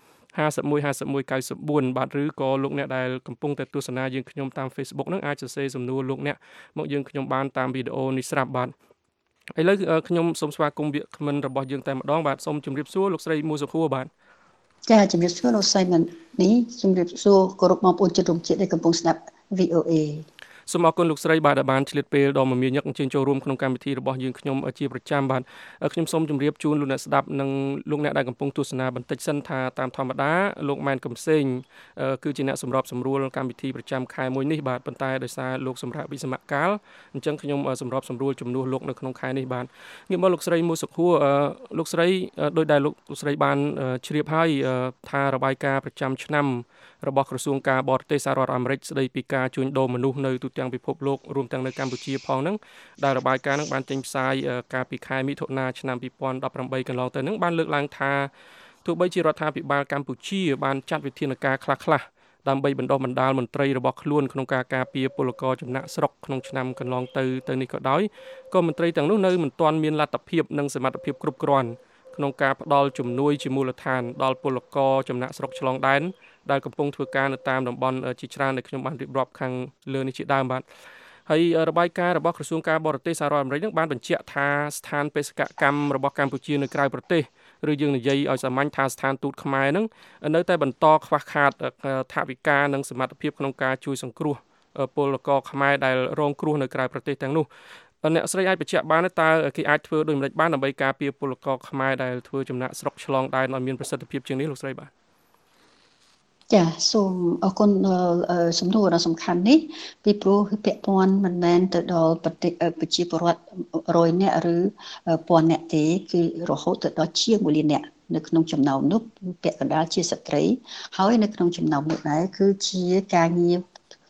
515194បាទឬក៏លោកអ្នកដែលកំពុងតែទស្សនាយើងខ្ញុំតាម Facebook នឹងអាចសរសេរសំណួរលោកអ្នកមកយើងខ្ញុំបានតាមវីដេអូនេះស្រាប់បាទឥឡូវខ្ញុំសូមស្វាគមន៍វាគ្មិនរបស់យើងតែម្ដងបាទសូមជម្រាបសួរលោកស្រីមូសុខួរបាទចាជម្រាបសួរលោកស្រីមិននេះជម្រាបសួរគោរពបងប្អូនជនរួមជាតិដែលកំពុងស្ដាប់ VOA សូមអរគុណលោកស្រីបាទដែលបានឆ្លៀតពេលដ៏មមាញឹកអញ្ជើញចូលរួមក្នុងកម្មវិធីរបស់យើងខ្ញុំជាប្រចាំបាទខ្ញុំសូមជម្រាបជូនលោកអ្នកស្ដាប់និងលោកអ្នកដែលកំពុងទស្សនាបន្តិចសិនថាតាមធម្មតាលោកម៉ែនកំសែងគឺជាអ្នកសម្របសម្រួលកម្មវិធីប្រចាំខែមួយនេះបាទប៉ុន្តែដោយសារលោកសម្រាប់វិសមកាលអញ្ចឹងខ្ញុំសម្របសម្រួលជំនួសលោកនៅក្នុងខែនេះបាទងាកមកលោកស្រីមូសុខួរលោកស្រីដោយដែលលោកស្រីបានជ្រាបហើយថារបាយការណ៍ប្រចាំឆ្នាំរបស់ក្រសួងការបរទេសសហរដ្ឋអាមេរិកស្ដីពីការជួញដូរមនុស្សនៅទូទាំងពិភពលោករួមទាំងនៅកម្ពុជាផងហ្នឹងដែលរបាយការណ៍ហ្នឹងបានចេញផ្សាយកាលពីខែមិថុនាឆ្នាំ2018កន្លងទៅហ្នឹងបានលើកឡើងថាទោះបីជារដ្ឋាភិបាលកម្ពុជាបានចាត់វិធានការខ្លះៗដើម្បីបណ្ដុះបណ្ដាលមន្ត្រីរបស់ខ្លួនក្នុងការការពារពលករចំណាក់ស្រុកក្នុងឆ្នាំកន្លងទៅនេះក៏ដោយក៏មន្ត្រីទាំងនោះនៅមិនទាន់មានលទ្ធភាពនិងសមត្ថភាពគ្រប់គ្រាន់ក្នុងការផ្ដល់ជំនួយជាមូលដ្ឋានដល់ពលករចំណាក់ស្រុកឆ្លងដែនដែលកំពុងធ្វើការនៅតាមតំបន់ជាច្រើនដែលខ្ញុំបានរៀបរាប់ខាងលើនេះជាដើមបាទហើយរបាយការណ៍របស់ក្រសួងការបរទេសសហរដ្ឋអាមេរិកនឹងបានបញ្ជាក់ថាស្ថានបេសកកម្មរបស់កម្ពុជានៅក្រៅប្រទេសឬយើងនិយាយឲ្យសាមញ្ញថាស្ថានទូតខ្មែរនឹងនៅតែបន្តខ្វះខាតថវិកានិងសមត្ថភាពក្នុងការជួយសង្គ្រោះពលករខ្មែរដែលរងគ្រោះនៅក្រៅប្រទេសទាំងនោះអ្នកស្រីអាចបញ្ជាក់បានតើគេអាចធ្វើដូចម្តេចបានដើម្បីការពារពលករខ្មែរដែលធ្វើចំណាក់ស្រុកឆ្លងដែនឲ្យមានប្រសិទ្ធភាពជាងនេះលោកស្រីបាទចាសូមអរគុណសំណួរដ៏សំខាន់នេះពីព្រោះពាក់ព័ន្ធមិនមែនទៅដល់ប្រជាពលរដ្ឋ100នាក់ឬ1000នាក់ទេគឺរហូតទៅដល់ជាង1លាននាក់នៅក្នុងចំណោមនោះពាក់កណ្ដាលជាស្ត្រីហើយនៅក្នុងចំណោមនោះដែរគឺជាការងារ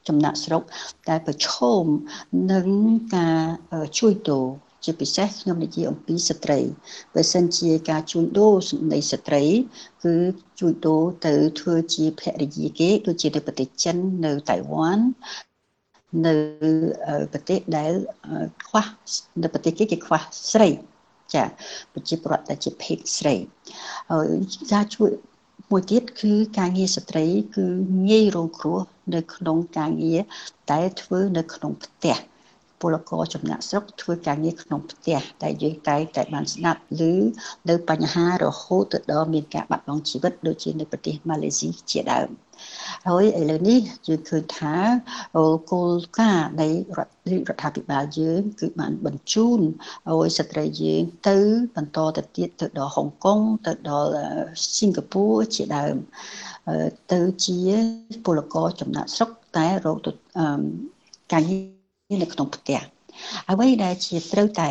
ចំណាក់ស្រុកដែលប្រឈមនឹងការជួញដូរជាពិសេសខ្ញុំនិយាយអំពីស្ត្រីបើសិនជាការជួញដូរនៃស្ត្រីគឺជួញដូរទៅធ្វើជាភរិយាគេដូចជានៅប្រទេសចិននៅតៃវ៉ាន់នៅប្រទេសដែលខ្វះនៅប្រទេសគេខ្វះស្រីចាប្រជាពលរដ្ឋដែលជាភេទស្រីហើយការជួយមួយទៀតគឺការងារស្ត្រីគឺងាយរងគ្រោះនៅក្នុងការងារតែធ្វើនៅក្នុងផ្ទះពលករចំណាក់ស្រុកធ្វើការងារក្នុងផ្ទះតែយើងតែបានស្ដាប់ឬនៅបញ្ហារហូតទៅដល់មានការបាត់បង់ជីវិតដូចជានៅប្រទេសម៉ាឡេស៊ីជាដើមហើយឥឡូវនេះយើងឃើញថាគោលការណ៍នៃរដ្ឋាភិបាលយើងគឺបានបញ្ជូនឲ្យស្ត្រីយើងទៅបន្តទៅទៀតទៅដល់ហុងកុងទៅដល់សិង្ហបុរីជាដើមទៅជាពលករចំណាក់ស្រុកតែរកទៅការងារនៅក្នុងផ្ទះអ្វីដែលជាត្រូវតែ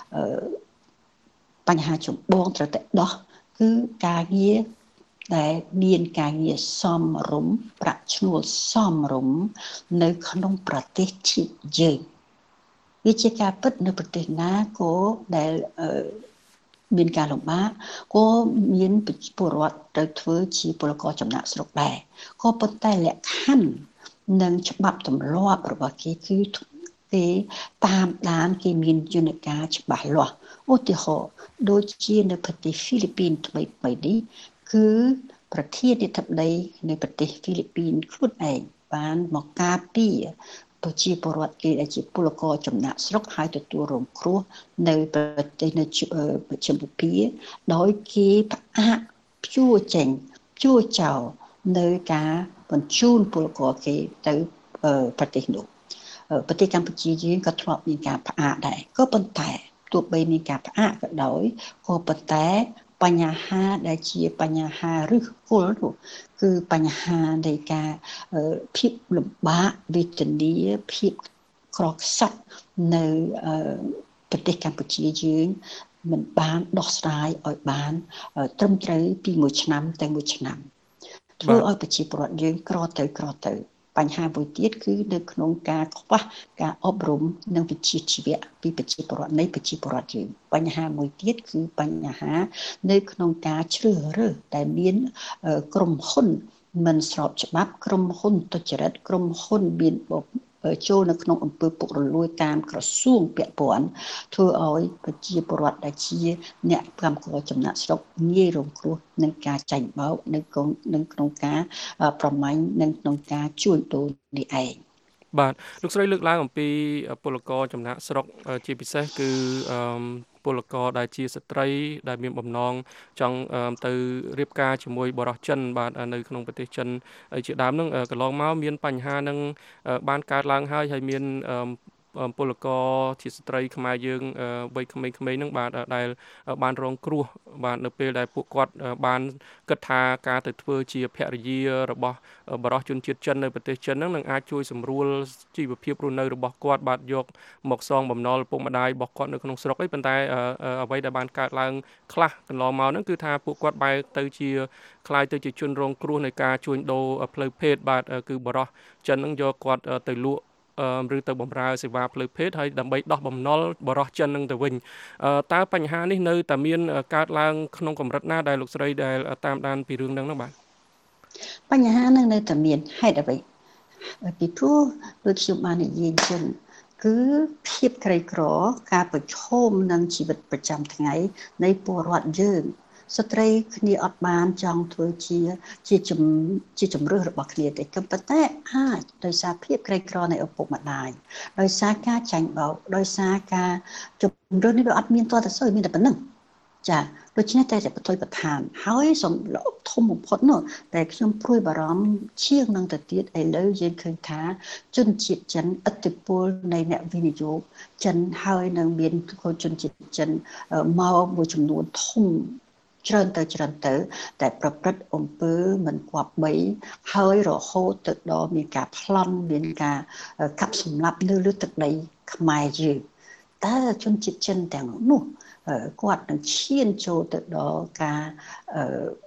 បញ្ហាចម្បងត្រូវតែដោះគឺការងារដែលមានការងារសមរម្យប្រាក់ឈ្នួលសមរម្យនៅក្នុងប្រទេសជាតិយើងវាជាការពិតនៅប្រទេសណាក៏ដែលមានការលំបាកក៏មានពលរដ្ឋទៅធ្វើជាពលករចំណាក់ស្រុកដែរក៏ប៉ុន្តែលក្ខខណ្ឌនិងច្បាប់ទម្លាប់របស់គេគឺគេតាមដានគេមានយន្តការច្បាស់លាស់ឧទាហរណ៍ដូចជានៅប្រទេសហ្វីលីពីនថ្មីនេះគឺប្រធានាធិបតីនៃប្រទេសហ្វីលីពីនខ្លួនឯងបានមកការពារប្រជាពលរដ្ឋគេដែលជាពលករចំណាក់ស្រុកហើយទទួលរងគ្រោះនៅប្រទេសនៅកម្ពុជាដោយគេផ្អាកព្យួរចេញព្យួរចោលនៅការបញ្ជូនពលករគេទៅប្រទេសនោះប្រទេសកម្ពុជាយើងក៏ធ្លាប់មានការផ្អាកដែរក៏ប៉ុន្តែទោះបីមានការផ្អាកក៏ដោយក៏ប៉ុន្តែបញ្ហាដែលជាបញ្ហាឫសគល់នោះគឺបញ្ហានៃការភាពលំបាកវេទនាភាពក្រខ្សត់នៅប្រទេសកម្ពុជាយើងមិនបានដោះស្រាយឲ្យបានត្រឹមត្រូវពីមួយឆ្នាំទៅមួយឆ្នាំធ្វើឲ្យប្រជាពលរដ្ឋយើងក្រទៅបញ្ហាមួយទៀតគឺនៅក្នុងការខ្វះការអប់រំនិងវិជ្ជាជីវៈពីប្រជាពលរដ្ឋនៃប្រជាពលរដ្ឋយើងបញ្ហាមួយទៀតគឺបញ្ហានៅក្នុងការជ្រើសរើសដែលមានក្រុមហ៊ុនមិនស្របច្បាប់ក្រុមហ៊ុនទុច្ចរិតក្រុមហ៊ុនមានចូលនៅក្នុងអំពើពុករលួយតាមក្រសួងពាក់ព័ន្ធធ្វើឲ្យប្រជាពលរដ្ឋដែលជាអ្នកកម្មករចំណាក់ស្រុកងាយរងគ្រោះនឹងការចាញ់បោកនៅក្នុងការប្រមាញ់និងក្នុងការជួញដូរនេះឯងបាទលោកស្រីលើកឡើងអំពីពលករចំណាក់ស្រុកជាពិសេសគឺពលករដែលជាស្ត្រីដែលមានបំណងចង់ទៅរៀបការជាមួយបរិសុទ្ធចិនបាទនៅក្នុងប្រទេសចិនជាដើមហ្នឹងកន្លងមកមានបញ្ហានឹងបានកើតឡើងហើយមានពលករជាស្ត្រីខ្មែរយើងវ័យក្មេងៗហ្នឹងបាទដែលបានរងគ្រោះបាទនៅពេលដែលពួកគាត់បានគិតថាការទៅធ្វើជាភរិយារបស់បរិសុទ្ធជនជាតិចិននៅប្រទេសចិនហ្នឹងនឹងអាចជួយសម្រួលជីវភាពរស់នៅរបស់គាត់បាទយកមកសងបំណុលពុកម្ដាយរបស់គាត់នៅក្នុងស្រុកឯងប៉ុន្តែអ្វីដែលបានកើតឡើងខ្លះកន្លងមកហ្នឹងគឺថាពួកគាត់បែរទៅជាคล้ายទៅជាជនរងគ្រោះនៃការជួញដូរផ្លូវភេទបាទគឺបរិសុទ្ធចិនហ្នឹងយកគាត់ទៅលក់ឬទៅបម្រើសេវាផ្លូវភេទហើយដើម្បីដោះបំណុលបរិសុទ្ធចិននឹងទៅវិញតើបញ្ហានេះនៅតែមានកើតឡើងក្នុងកម្រិតណាដែលលោកស្រីដែលតាមដានពីរឿងហ្នឹងបាទបញ្ហានឹងនៅតែមានហេតុអ្វីពីព្រោះដូចខ្ញុំបាននិយាយចឹងគឺភាពក្រីក្រការប្រឈមនឹងជីវិតប្រចាំថ្ងៃនៃពលរដ្ឋយើងស្ត្រីគ្នាអត់បានចង់ធ្វើជាជំរឿសរបស់គ្នាទេក៏ប៉ុន្តែអាចដោយសារភាពក្រីក្រនៃឪពុកម្ដាយដោយសារការចាញ់បោកដោយសារការជំរឿសនេះវាអត់មានតទៅសូវមានតែប៉ុណ្្នឹងចាដូច្នេះតែបន្ថយបន្ថានហើយសំឡេងធំបំផុតនោះតែខ្ញុំព្រួយបារម្ភជាងនឹងទៅទៀតឥឡូវយើងឃើញថាជនជាតិចិនឥទ្ធិពលនៃអ្នកវិនិយោគចិនហើយនឹងមានជនជាតិចិនមកមួយចំនួនធំច្រើនទៅតែប្រព្រឹត្តអំពើមិនគប្បីហើយរហូតទៅដល់មានការប្លន់មានការកាប់សម្លាប់នៅលើទឹកដីខ្មែរយើងតើជនជាតិចិនទាំងនោះគាត់នឹងឈានចូលទៅដល់ការ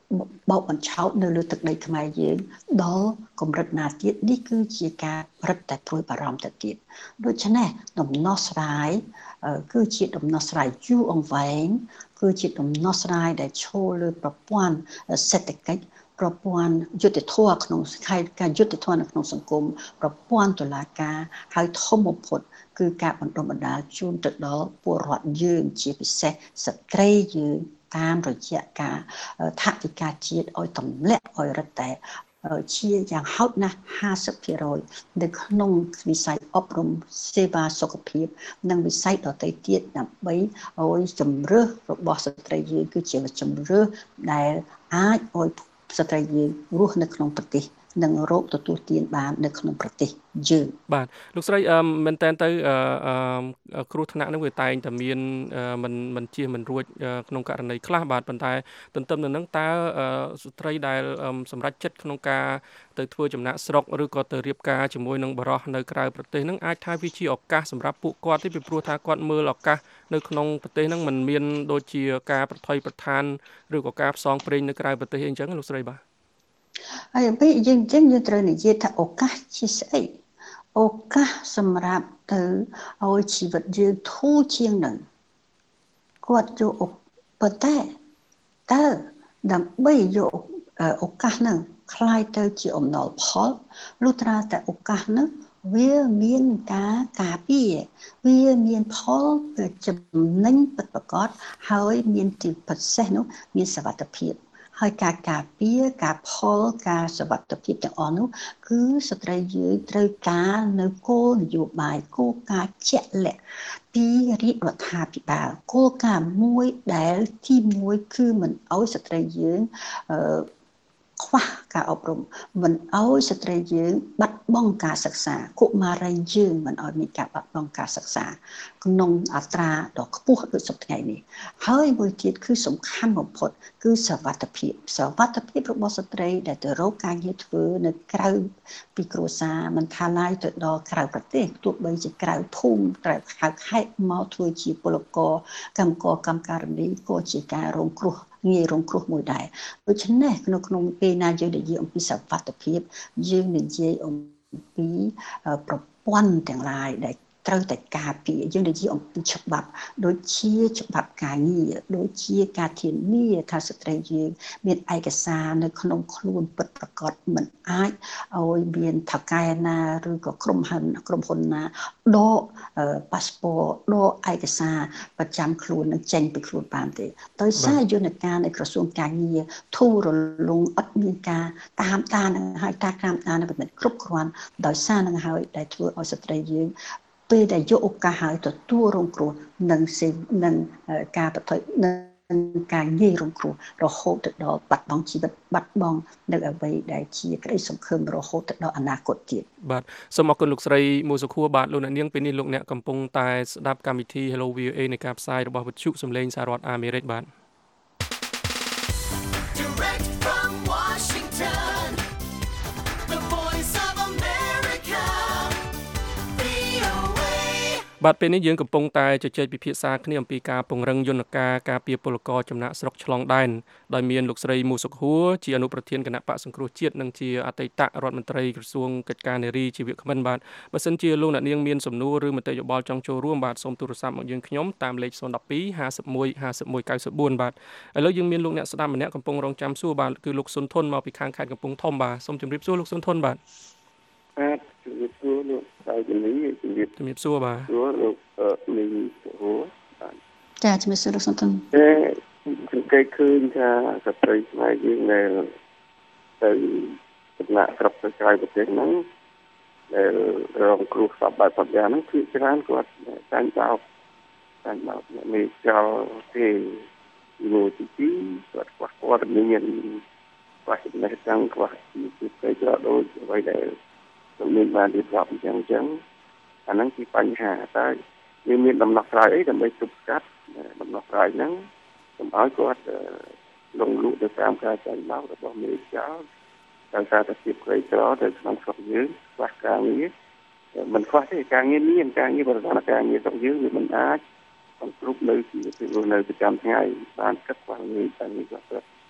បោកបញ្ឆោតនៅលើទឹកដីខ្មែរយើងដល់កម្រិតណាទៀតនេះគឺជាការរឹតតែព្រួយបារម្ភទៅទៀតដូច្នេះដំណោះស្រាយគឺជាដំណោះស្រាយយូរអង្វែងគឺជាដំណោះស្រាយដែលឈលលើប្រព័ន្ធសេដ្ឋកិច្ចប្រព័ន្ធយុត្តិធម៌ក្នុងការយុត្តិធម៌នៅក្នុងសង្គមប្រព័ន្ធតុលាការហើយធំបំផុតគឺការបណ្ដុះបណ្ដាលជូនទៅដល់ពលរដ្ឋយើងជាពិសេសស្ត្រីយើងតាមរយៈការថវិកាជាតិឲ្យទម្លាក់ឲ្យរឹតតែជាយ៉ាងហោចណាស់ 50% នៅក្នុងវិស័យអប់រំសេវាសុខភាពនិងវិស័យដទៃទៀតដើម្បីឲ្យជំរឿសរបស់ស្ត្រីយើងគឺជាជំរឿសដែលអាចឲ្យស្ត្រីយើងរស់នៅក្នុងប្រទេសនិងរកទទួលទានបាននៅក្នុងប្រទេសយើងបាទលោកស្រីមែនតើទៅគ្រោះថ្នាក់នឹងវាតែងតែមានមិនជៀសមិនរួចក្នុងករណីខ្លះបាទប៉ុន្តែទន្ទឹមនឹងហ្នឹងតើស្ត្រីដែលសម្រេចចិត្តក្នុងការទៅធ្វើចំណាក់ស្រុកឬក៏ទៅរៀបការជាមួយនឹងបរិសុទ្ធនៅក្រៅប្រទេសហ្នឹងអាចថាវាជាឱកាសសម្រាប់ពួកគាត់ទេពីព្រោះថាគាត់មើលឱកាសនៅក្នុងប្រទេសហ្នឹងមិនមានដូចជាការប្រថុយប្រឋានឬក៏ការផ្សងព្រេងនៅក្រៅប្រទេសអីចឹងលោកស្រីបាទហើយពេលយើងត្រូវនិយាយថាឱកាសជាស្អីឱកាសសម្រាប់ទៅឲ្យជីវិតយើងធូរជាងនឹងគាត់យកប៉ុន្តែតើដើម្បីយកឱកាសហ្នឹងคล้ายទៅជាអំណរផលលុះត្រាតែឱកាសហ្នឹងវាមានការការពារវាមានផលចំណេញពិតប្រាកដហើយមានទីពិសេសនោះមានសុវត្ថិភាពហើយការការពារការផលការសុវត្ថិភាពទាំងអស់នោះគឺស្ត្រីយើងត្រូវការនៅគោលនយោបាយគោលការណ៍ជាក់លាក់ពីរាជរដ្ឋាភិបាលគោលការណ៍មួយដែលទី1គឺមិនឲ្យស្ត្រីយើងខ្វះការអប់រំមិនឲ្យស្ត្រីយើងបាត់បង់ការសិក្សាកុមារីយើងមិនឲ្យមានការបាត់បង់ការសិក្សាក្នុងអត្រាដ៏ខ្ពស់ដូចសពថ្ងៃនេះហើយមួយទៀតគឺសំខាន់បំផុតគឺសុវត្ថិភាពរបស់ស្ត្រីដែលទៅរកការងារធ្វើនៅក្រៅពីគ្រួសារមិនថាឡើយទៅដល់ក្រៅប្រទេសទោះបីជាក្រៅភូមិក្រៅខេត្តមកធ្វើជាពលករកម្មការិនីក៏ជាការរងគ្រោះងាយរងគ្រោះមួយដែរដូច្នេះក្នុងពេលណាយើងនិយាយអំពីសុវត្ថិភាពយើងនិយាយអំពីប្រព័ន្ធទាំងឡាយដែលត្រូវតែការពារយើងនិយាយអំពីច្បាប់ដូចជាច្បាប់ការងារដូចជាការធានាថាស្ត្រីយើងមានឯកសារនៅក្នុងខ្លួនពិតប្រាកដមិនអាចឲ្យមានថៅកែណាឬក៏ក្រុមហ៊ុនណាដកប៉ាសពតដកឯកសារប្រចាំខ្លួននឹងចេញពីខ្លួនបានទេដោយសារយន្តការនៃក្រសួងការងារធូររលុងអត់មានការតាមដានហើយការតាមដាននឹងមិនគ្រប់គ្រាន់ដោយសារនឹងហើយដែលធ្វើឲ្យស្ត្រីយើងពេលដែលយកឱកាសហើយទទួលរងគ្រោះនឹងការប្រថុយនឹងការងាយរងគ្រោះរហូតទៅដល់បាត់បង់ជីវិតបាត់បង់នៅអ្វីដែលជាក្តីសង្ឃឹមរហូតទៅដល់អនាគតទៀតបាទសូមអរគុណលោកស្រីមូសុខួរបាទលោកអ្នកនាងពេលនេះលោកអ្នកកំពុងតែស្ដាប់កម្មវិធី Hello VOA នៃការផ្សាយរបស់វិទ្យុសំឡេងសហរដ្ឋអាមេរិកបាទបាទពេលនេះយើងកំពុងតែជជែកពិភាក្សាគ្នាអំពីការពង្រឹងយន្តការការពារពលករចំណាក់ស្រុកឆ្លងដែនដោយមានលោកស្រីមូសុខួរជាអនុប្រធានគណៈបកសង្គ្រោះជាតិនិងជាអតីតរដ្ឋមន្ត្រីក្រសួងកិច្ចការនារីជីវក្បិនបាទបើសិនជាលោកអ្នកនាងមានសំណួរឬមតិយោបល់ចង់ចូលរួមបាទសូមទូរស័ព្ទមកយើងខ្ញុំតាមលេខ012 51 51 94បាទឥឡូវយើងមានលោកអ្នកស្ដាប់ម្នាក់កំពុងរងចាំសួរបាទគឺលោកសុនធនមកពីខាងខេត្តកំពង់ធំបាទសូមជម្រាបសួរលោកសុនធនបាទជំរាបសួរលោកស្រីជំរាបសួរបាទសួរលោកមីងសុហួរបាទចាជំរាបសួរលោកសុនធនសង្កេតឃើញថាស្ត្រីខ្មែរយើងដែលទៅចំណាក់ស្រុកទៅក្រៅប្រទេសហ្នឹងដែលរងគ្រោះសពបែបបយ៉ាងហ្នឹងគឺច្រើនគាត់ចាញ់បោកមេចោលទេមួយទីគាត់ខ្វះព័ត៌មានខ្វះចំណេះដឹងខ្វះពីទៅចោលដូចអ្វីដែលមានបានរៀបរាប់អញ្ចឹងអាហ្នឹងជាបញ្ហាតែវាមានដំណោះស្រាយអីដើម្បីទប់ស្កាត់ដំណោះស្រាយហ្នឹងកុំឲ្យគាត់លងលក់ទៅតាមការចាញ់បោករបស់មេចោលដោយសារតែភាពក្រីក្រទៅក្នុងស្រុកយើងខ្វះការងារមិនខ្វះទេការងារមានការងារបរិបទការងារស្រុកយើងវាមិនអាចគ្រប់នៅជីវិតនៅប្រចាំថ្ងៃបានគិតខ្វះងារតែនេះគាត់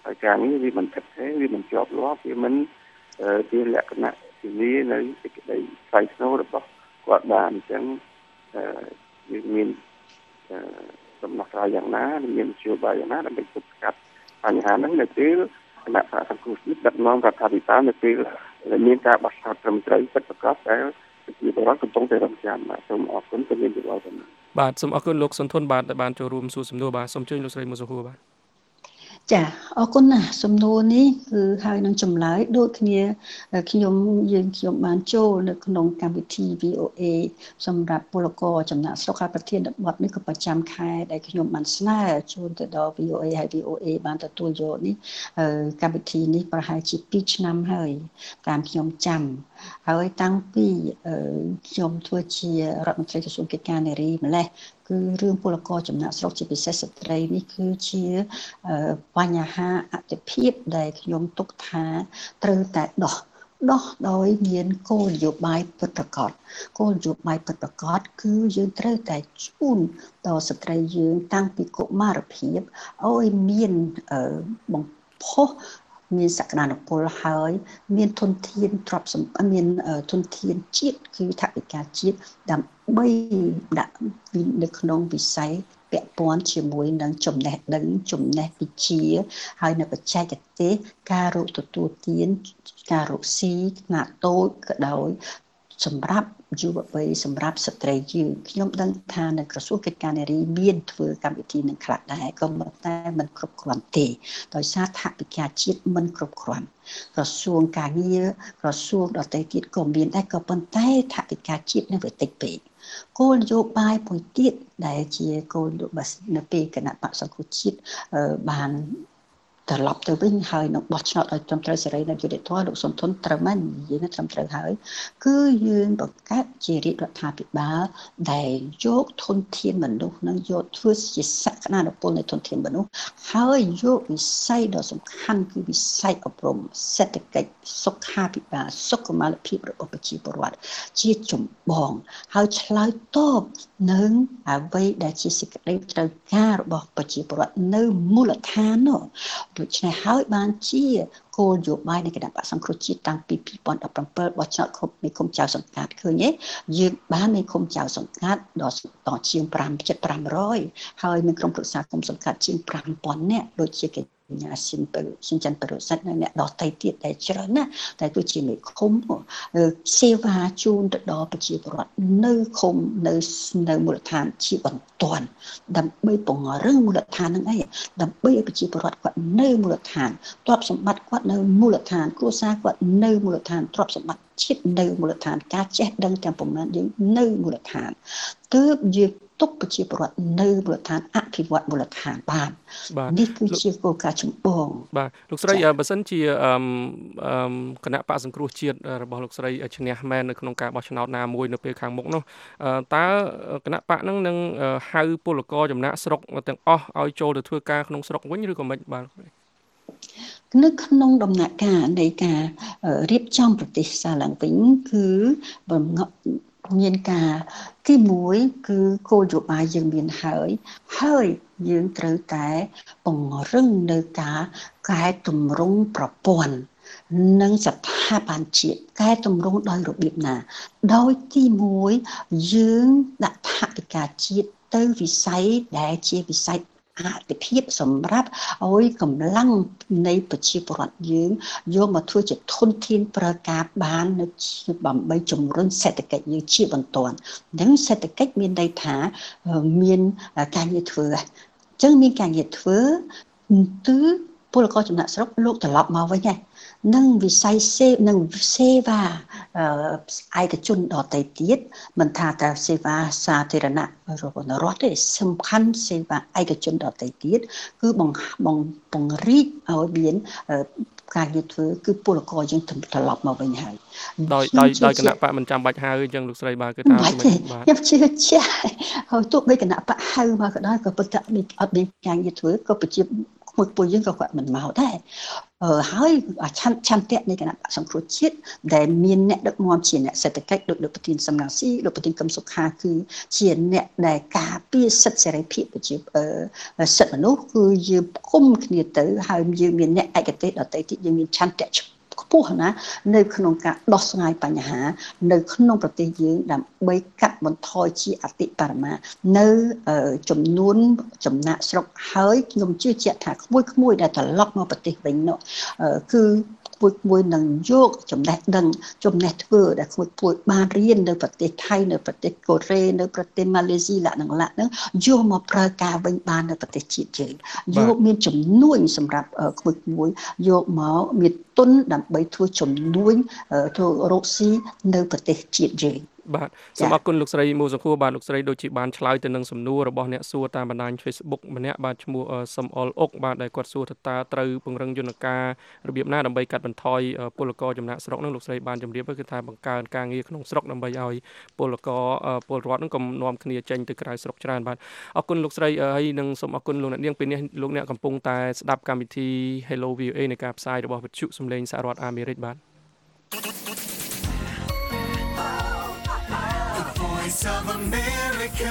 ហើយការនេះវាមិនថិតទេវាមិនជាប់លាប់វាមិនជាលក្ខណៈធានានៅសេចក្តីថ្លៃថ្នូររបស់គាត់បានអញ្ចឹងវាមានដំណោះស្រាយយ៉ាងណាមាននយោបាយយ៉ាងណាដើម្បីទប់ស្កាត់បញ្ហាហ្នឹងនៅពេលគណៈបកសង្គ្រោះជាតិដឹកនាំរដ្ឋាភិបាលនៅពេលមានការបោះឆ្នោតត្រឹមត្រូវពិតប្រាកដដែលជាបរិបទកំពុងតែរំចាំបាទសូមអរគុណទៅមានយោបល់ទៅបាទសូមអរគុណលោកសុនធនបាទដែលបានចូលរួមសួរសំណួរបាទសូមអញ្ជើញលោកស្រីមកសួរបាទចាអរគុណណាស់សំណួរនេះគឺហើយនឹងចម្លើយដូចគ្នាខ្ញុំបានចូលនៅក្នុងកម្មវិធី VOA សម្រាប់ពលករចំណាក់ស្រុកហើយប្រធានបទនេះក៏ប្រចាំខែដែលខ្ញុំបានស្នើជូនទៅដល់ VOA ហើយ VOA បានទទួលយកនេះកម្មវិធីនេះប្រហែលជា2ឆ្នាំហើយតាមខ្ញុំចាំហើយតាំងពីខ្ញុំធ្វើជារដ្ឋមន្ត្រីក្រសួងកិច្ចការនារីម្លេះគឺរឿងពលករចំណាក់ស្រុកជាពិសេសស្ត្រីនេះគឺជាបញ្ហាអតិភិបដែលខ្ញុំទុកថាត្រូវតែដោះដោយមានគោលនយោបាយពិតប្រាកដគោលនយោបាយពិតប្រាកដគឺយើងត្រូវតែជូនដល់ស្ត្រីយើងតាំងពីកុមារភាពឲ្យមានបង្ផុសមានសក្តានុពលហើយមានធនធានទ្រព្យសម្បត្តិមានធនធានជាតិគឺថវិកាជាតិដើម្បីដាក់នៅក្នុងវិស័យពាក់ព័ន្ធជាមួយនឹងចំណេះដឹងចំណេះវិជ្ជាហើយនៅបច្ចេកទេសការរកទទួលទានការរកស៊ីខ្នាតតូចក៏ដោយសម្រាប់យុវវ័យសម្រាប់ស្ត្រីយើងខ្ញុំដឹងថានៅក្រសួងកិច្ចការនារីមានធ្វើកម្មវិធីនឹងខ្លះដែរក៏តែមិនគ្រប់គ្រាន់ទេដោយសារថវិកាជាតិមិនគ្រប់គ្រាន់ក្រសួងការងារក្រសួងដទៃទៀតក៏មានដែរក៏ប៉ុន្តែថវិកាជាតិនៅវាតិចពេកគោលនយោបាយមួយទៀតដែលជាគោលនយោបាយនៅពេលគណៈបក្សសង្គ្រោះជាតិបានត្រឡប់ទៅវិញហើយនឹងបោះឆ្នោតឲ្យត្រឹមត្រូវសេរីនិងយុត្តិធម៌លោកសុនធនត្រឹមនិយាយថាត្រឹមត្រូវហើយគឺយើងបង្កើតជារាជរដ្ឋាភិបាលដែលយកធនធានមនុស្សនិងយកធ្វើជាសក្តានុពលនៃធនធានមនុស្សហើយយកវិស័យដ៏សំខាន់គឺវិស័យអប់រំសេដ្ឋកិច្ចសុខាភិបាលសុខុមាលភាពរបស់ប្រជាពលរដ្ឋជាចម្បងហើយឆ្លើយតបនឹងអ្វីដែលជាសេចក្តីត្រូវការរបស់ប្រជាពលរដ្ឋនៅមូលដ្ឋាននោះដូច្នេះហើយបានជាគោលនយោបាយនៃគណៈបក្សសង្គ្រោះជាតិតាំងពី2017បោះឆ្នោតគ្រប់នៃគុំចៅសង្កាត់ឃើញទេយើងបាននៃគុំចៅសង្កាត់ដល់ជាង500ហើយមានក្រុមប្រឹក្សាគុំសង្កាត់ជាង 5000 នាក់ដូចជាកិច្ចញ្ញាសិនច័ន្ទបរិសិទ្ធអ្នកដទៃទៀតដែលច្រើនណាស់តែគឺជាមេឃុំសេវាជូនទៅដល់ប្រជាពលរដ្ឋនៅឃុំនៅមូលដ្ឋានជាបន្ទាន់ដើម្បីពង្រឹងមូលដ្ឋាននឹងអីដើម្បីឲ្យប្រជាពលរដ្ឋគាត់នៅមូលដ្ឋានទ្រព្យសម្បត្តិគាត់នៅមូលដ្ឋានគ្រួសារគាត់នៅមូលដ្ឋានទ្រព្យសម្បត្តិជាតិនៅមូលដ្ឋានការចេះដឹងទាំងប៉ុន្មានយើងនៅមូលដ្ឋានទើបយើងទុកប្រជាពលរដ្ឋនៅមូលដ្ឋានអភិវឌ្ឍមូលដ្ឋានបាននេះគឺជាគោលការណ៍ចម្បងបាទលោកស្រីបើសិនជាគណៈបក្សសង្គ្រោះជាតិរបស់លោកស្រីឈ្នះមែននៅក្នុងការបោះឆ្នោតណាមួយនៅពេលខាងមុខនោះតើគណៈបកនឹងហៅពលករចំណាក់ស្រុកទាំងអស់ឲ្យចូលទៅធ្វើការក្នុងស្រុកវិញឬក៏មិនបាទនៅក្នុងដំណាក់កាលនៃការរៀបចំប្រទេសសាឡើងវិញគឺមានការទី1គឺគោលនយោបាយយើងមានហើយយើងត្រូវតែពង្រឹងនៅការកែតម្រង់ប្រព័ន្ធនិងស្ថាប័នជាតិកែតម្រង់ដោយរបៀបណាដោយទី1យើងដាក់ថវិកាជាតិទៅវិស័យដែលជាវិស័យអតិភិបសម្រាប់ឲ្យកម្លាំងនៃប្រជាពលរដ្ឋយើងយកមកធ្វើជាធនធានប្រើការបាននៅដើម្បីជំរុញសេដ្ឋកិច្ចយើងជាបន្ទាន់នឹងសេដ្ឋកិច្ចមានន័យថាមានការងារធ្វើអញ្ចឹងមានការងារធ្វើគឺពលករចំណាក់ស្រុកលោកត្រឡប់មកវិញហើយនឹងវិស័យសេវាឯកជនដទៃទៀតមិនថាតែសេវាសាធារណៈរបស់រដ្ឋទេសំខាន់សេវាឯកជនដទៃទៀតគឺបង្រីកឲ្យមានការងារធ្វើគឺពលករយើងត្រឡប់មកវិញហើយដោយគណៈបកមិនចាំបាច់ហៅអញ្ចឹងលោកស្រីបាទគឺថាខ្ញុំជឿជាក់ហើយទោះបីគណៈបកហៅមកក៏ដោយក៏ប៉ុន្តែអត់មានការងារធ្វើក៏ប្រជាក្មួយយើងក៏គាត់មិនមកដែរហើយឆន្ទៈនៃគណៈបកសង្គ្រោះជាតិដែលមានអ្នកដឹកនាំជាអ្នកសេដ្ឋកិច្ចដូចលោកប្រធានសំរងស៊ីលោកប្រធានកឹមសុខាគឺជាអ្នកដែលការពារសិទ្ធិសេរីភាពប្រជាសិទ្ធិមនុស្សគឺយើងគុំគ្នាទៅហើយយើងមានអ្នកឯកទេសដទៃទៀតយើងមានឆន្ទៈខ្ពស់ណានៅក្នុងការដោះស្រាយបញ្ហានៅក្នុងប្រទេសយើងដើម្បីកាត់បន្ថយជាអតិបរមានៅចំនួនចំណាក់ស្រុកហើយខ្ញុំជឿជាក់ថាក្មួយដែលត្រឡប់មកប្រទេសវិញនោះគឺក្មួយនឹងយកចំណេះដឹងចំណេះធ្វើដែលក្មួយបានរៀននៅប្រទេសថៃនៅប្រទេសកូរ៉េនៅប្រទេសម៉ាឡេស៊ីហ្នឹងយកមកប្រើការវិញបាននៅប្រទេសជាតិយើងយកមានជំនួយសម្រាប់ក្មួយយកមកមានទុនដើម្បីធ្វើជំនួយធ្វើរកស៊ីនៅប្រទេសជាតិយើងបាទសូមអរគុណលោកស្រីមូសុខួរបាទលោកស្រីដូចជាបានឆ្លើយទៅនឹងសំណួររបស់អ្នកសួរតាមបណ្ដាញ Facebook ម្នាក់បាទឈ្មោះសំអល់អុកបាទដែលគាត់សួរថាត្រូវពង្រឹងយន្តការរបៀបណាដើម្បីកាត់បន្ថយពលករចំណាក់ស្រុកនឹងលោកស្រីបានជម្រាបគឺថាបង្កើនការងារក្នុងស្រុកដើម្បីឲ្យពលរដ្ឋនឹងកុំនាំគ្នាចេញទៅក្រៅស្រុកច្រើនបាទអរគុណលោកស្រីហើយនឹងសូមអរគុណលោកអ្នកនាងពេលនេះលោកអ្នកកំពុងតែស្ដាប់កម្មវិធី Hello VOA នៃការផ្សាយរបស់វិទ្យុសំឡេងសហរដ្ឋអាមេរិកបាទ Voice of America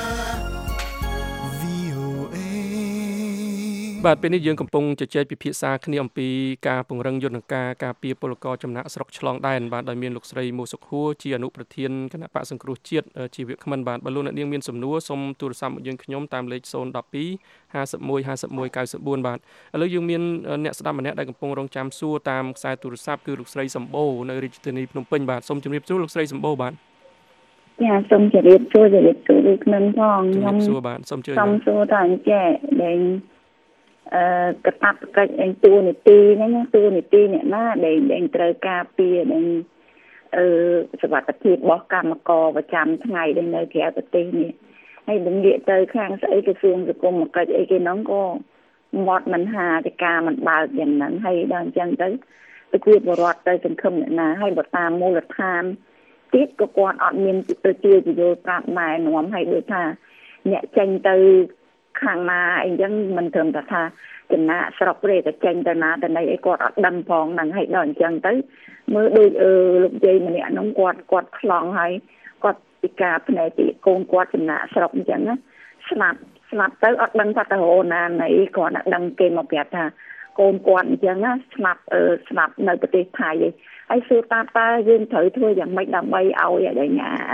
VOA បាទពេលនេះយើងកំពុងជជែកពិភាក្សាគ្នាអំពីការពង្រឹងយន្តការការពារពលករចំណាក់ស្រុកឆ្លងដែនបាទដោយមានលោកស្រីមូសុខួរជាអនុប្រធានគណៈបកសង្គ្រោះជាតិជាវាគ្មិនបាទបើលោកអ្នកនាងមានសំណួរសូមទូរស័ព្ទមកយើងខ្ញុំតាមលេខ012 51 51 94បាទឥឡូវយើងមានអ្នកស្ដាប់ម្នាក់ដែលកំពុងរងចាំសួរតាមខ្សែទូរស័ព្ទគឺលោកស្រីសម្បូរនៅរាជធានីភ្នំពេញបាទសូមជម្រាបសួរលោកស្រីសម្បូរបាទចាសូមជម្រាបសួរលោកខ្ញុំផងខ្ញុំសួរបាទសូមជឿសូមសួរតើអញ្ចេះដែលកតាបកិច្ចឯតួនាទីហ្នឹងតួនាទីអ្នកណាដែលត្រូវការពារនឹងសុវត្ថិភាពរបស់កម្មករប្រចាំថ្ងៃដែលនៅក្រៅប្រទេសនេះហើយនឹងងាកទៅខាងស្អីក្រសួងសង្គមកិច្ចអីគេហ្នឹងក៏មាត់មិនហាទៅការមិនបើកយ៉ាងហ្នឹងហើយដល់អញ្ចឹងទៅប្រជាពលរដ្ឋទៅសង្ឃឹមអ្នកណាហើយបើតាមមូលដ្ឋានទៀតក៏គាត់អត់មានទៅជឿជយល់ប្រាប់ម៉ែនាំឲ្យដូចថាអ្នកចេញទៅខាងណាអីចឹងមិនត្រឹមតែថាចំណាក់ស្រុកទេតែចេញទៅណាទៅណីអីគាត់អត់ដឹងផងហ្នឹងហើយដល់អញ្ចឹងទៅមើលដូចលោកយាយម្នាក់ហ្នឹងគាត់ខ្លងហើយគាត់ពិការភ្នែកពីកូនគាត់ចំណាក់ស្រុកអញ្ចឹងណាស្លាប់ទៅអត់ដឹងថាទៅរកណាណីគាត់តែដឹងគេមកប្រាប់ថាកូនគាត់អញ្ចឹងណាស្លាប់នៅប្រទេសថៃឯងហើយសួរតាយើងត្រូវធ្វើយ៉ាងម៉េចដើម្បីឲ្យឲ្យ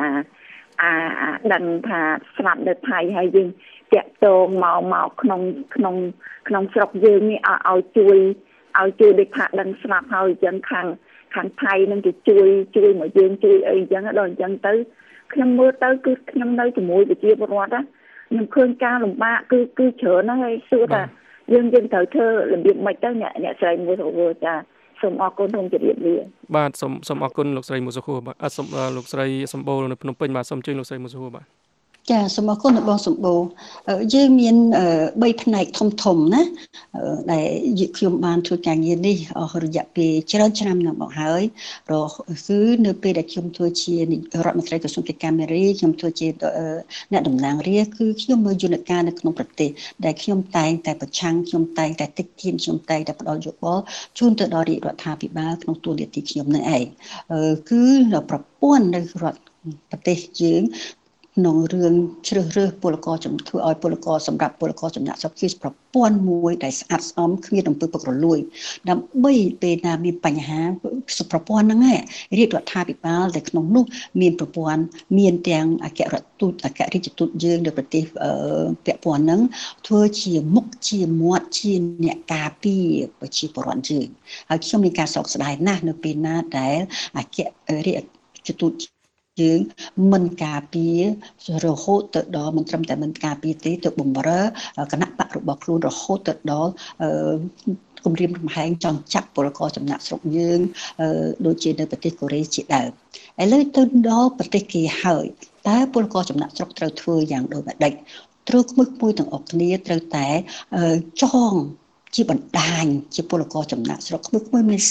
ដឹងថាស្លាប់នៅថៃហើយយើងតាក់ទងមកក្នុងស្រុកយើងនេះឲ្យជួយដូចថាដឹងស្លាប់ហើយអញ្ចឹងខាងថៃនឹងគេជួយមកយើងជួយអីអញ្ចឹងដល់អញ្ចឹងទៅខ្ញុំមើលទៅគឺខ្ញុំនៅជាមួយប្រជាពលរដ្ឋណាខ្ញុំឃើញការលំបាកគឺច្រើនណាស់ហើយសួរថាយើងត្រូវធ្វើរបៀបម៉េចទៅអ្នកស្រីមួយទៅចាសូមអរគុណសូមជម្រាបលាបាទសូមអរគុណលោកស្រីមូសុខួរបាទសូមលោកស្រីសម្បូរនៅភ្នំពេញបាទសូមជើញលោកស្រីមូសុខួរបាទចាសូមអរគុណបងសម្បូរយើងមាន3ផ្នែកធំណាដែលខ្ញុំបានធ្វើការងារនេះរយៈពេលច្រើនឆ្នាំណាស់មកហើយគឺនៅពេលដែលខ្ញុំធ្វើជារដ្ឋមន្ត្រីក្រសួងកិច្ចការមេរីខ្ញុំធ្វើជាអ្នកតំណាងរាស្ត្រគឺខ្ញុំមើលយន្តការនៅក្នុងប្រទេសដែលខ្ញុំតែងតែប្រឆាំងខ្ញុំតែងតែតិចទៀនខ្ញុំតែងតែផ្ដល់យោបល់ជូនទៅដល់រាជរដ្ឋាភិបាលក្នុងតួនាទីខ្ញុំនឹងឯងគឺប្រព័ន្ធនៅរដ្ឋប្រទេសយើងក្នុងរឿងជ្រើសរើសពលករធ្វើឲ្យពលករសម្រាប់ពលករចំណាក់ស្រុកជាប្រព័ន្ធមួយដែលស្អាតស្អំគ្មានអំពើពុករលួយដើម្បីពេលណាមានបញ្ហាប្រព័ន្ធហ្នឹងឯងរាជរដ្ឋាភិបាលដែលក្នុងនោះមានប្រព័ន្ធមានទាំងអគ្គរដ្ឋទូតអគ្គរាជទូតយើងនៅប្រទេសពាក់ព័ន្ធហ្នឹងធ្វើជាមុខជាមាត់ជាអ្នកការពារប្រជាពលរដ្ឋយើងហើយខ្ញុំមានការសោកស្ដាយណាស់នៅពេលណាដែលអគ្គរាជទូតយើងមិនការពាររហូតទៅដល់មិនត្រឹមតែមិនការពារទេទៅបំរើគណៈបករបស់ខ្លួនរហូតទៅដល់គម្រាមកំហែងចង់ចាប់ពលករចំណាក់ស្រុកយើងដូចជានៅប្រទេសកូរ៉េជាដើមឥឡូវទៅដល់ប្រទេសគេហើយតើពលករចំណាក់ស្រុកត្រូវធ្វើយ៉ាងដូចម្ដេចត្រូវក្មួយទាំងអស់គ្នាត្រូវតែចងជាបណ្ដាញជាពលករចំណាក់ស្រុកក្មួយមានសិទ្ធិ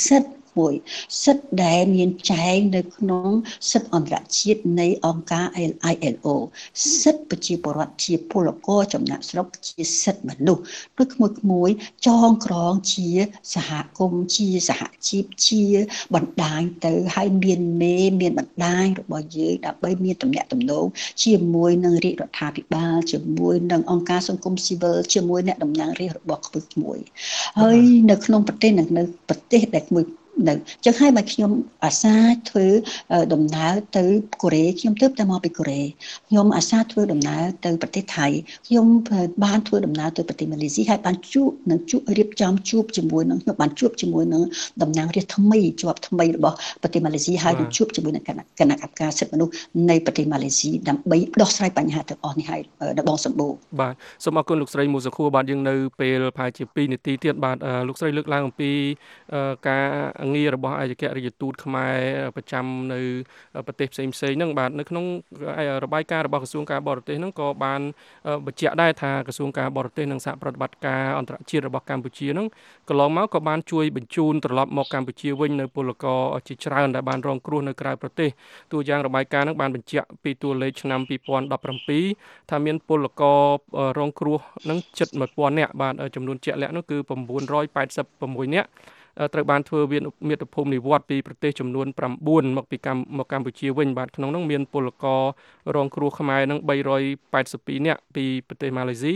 មួយសិទ្ធិដែលមានចែងនៅក្នុងសិទ្ធិអន្តរជាតិនៃអង្គការ ILO សិទ្ធិប្រជាពលរដ្ឋជាពលករចំណាក់ស្រុកជាសិទ្ធិមនុស្សដូចក្មួយចងក្រងជាសហគមន៍ជាសហជីពជាបណ្ដាញទៅហើយមានបណ្ដាញរបស់យើងដើម្បីមានទំនាក់ទំនងជាមួយនឹងរាជរដ្ឋាភិបាលជាមួយនឹងអង្គការសង្គមស៊ីវិលជាមួយអ្នកតំណាងរាស្ត្ររបស់ក្មួយហើយនៅក្នុងប្រទេសនៅប្រទេសដែលមួយនៅចឹងហើយមកខ្ញុំអាសាធ្វើដំណើរទៅកូរ៉េខ្ញុំទើបតែមកពីកូរ៉េខ្ញុំអាសាធ្វើដំណើរទៅប្រទេសថៃខ្ញុំបានធ្វើដំណើរទៅប្រទេសម៉ាឡេស៊ីហើយបានជួបរៀបចំជួបជាមួយនឹងខ្ញុំបានជួបជាមួយនឹងតំណាងរាស្ត្រថ្មីជាប់ថ្មីរបស់ប្រទេសម៉ាឡេស៊ីហើយជួបជាមួយនឹងគណៈកម្មការសិទ្ធិមនុស្សនៃប្រទេសម៉ាឡេស៊ីដើម្បីដោះស្រាយបញ្ហាទាំងអស់នេះហើយដល់បងសម្បូរបាទសូមអរគុណលោកស្រីមូសុខួរបាទយើងនៅពេលប្រហែលជា2នាទីទៀតបាទលោកស្រីលើកឡើងអំពីការងាររបស់ឯកអគ្គរដ្ឋទូតខ្មែរប្រចាំនៅប្រទេសផ្សេងៗហ្នឹងបាទនៅក្នុងរបាយការណ៍របស់ក្រសួងការបរទេសហ្នឹងក៏បានបញ្ជាក់ដែរថាក្រសួងការបរទេសនិងសហប្រតិបត្តិការអន្តរជាតិរបស់កម្ពុជាហ្នឹងកន្លងមកក៏បានជួយបញ្ជូនត្រឡប់មកកម្ពុជាវិញនៅពលករជាច្រើនដែលបានរងគ្រោះនៅក្រៅប្រទេសតួយ៉ាងរបាយការណ៍ហ្នឹងបានបញ្ជាក់ពីតួលេខឆ្នាំ2017ថាមានពលកររងគ្រោះហ្នឹងជិត 1000 នាក់បាទចំនួនជាក់លាក់នោះគឺ986 នាក់ត្រូវបានធ្វើមាតុភូមិនិវត្តន៍ពីប្រទេសចំនួន9មកកម្ពុជាវិញបាទក្នុងនោះមានពលកររងគ្រោះខ្មែរនឹង382នាក់ពីប្រទេសម៉ាឡេស៊ី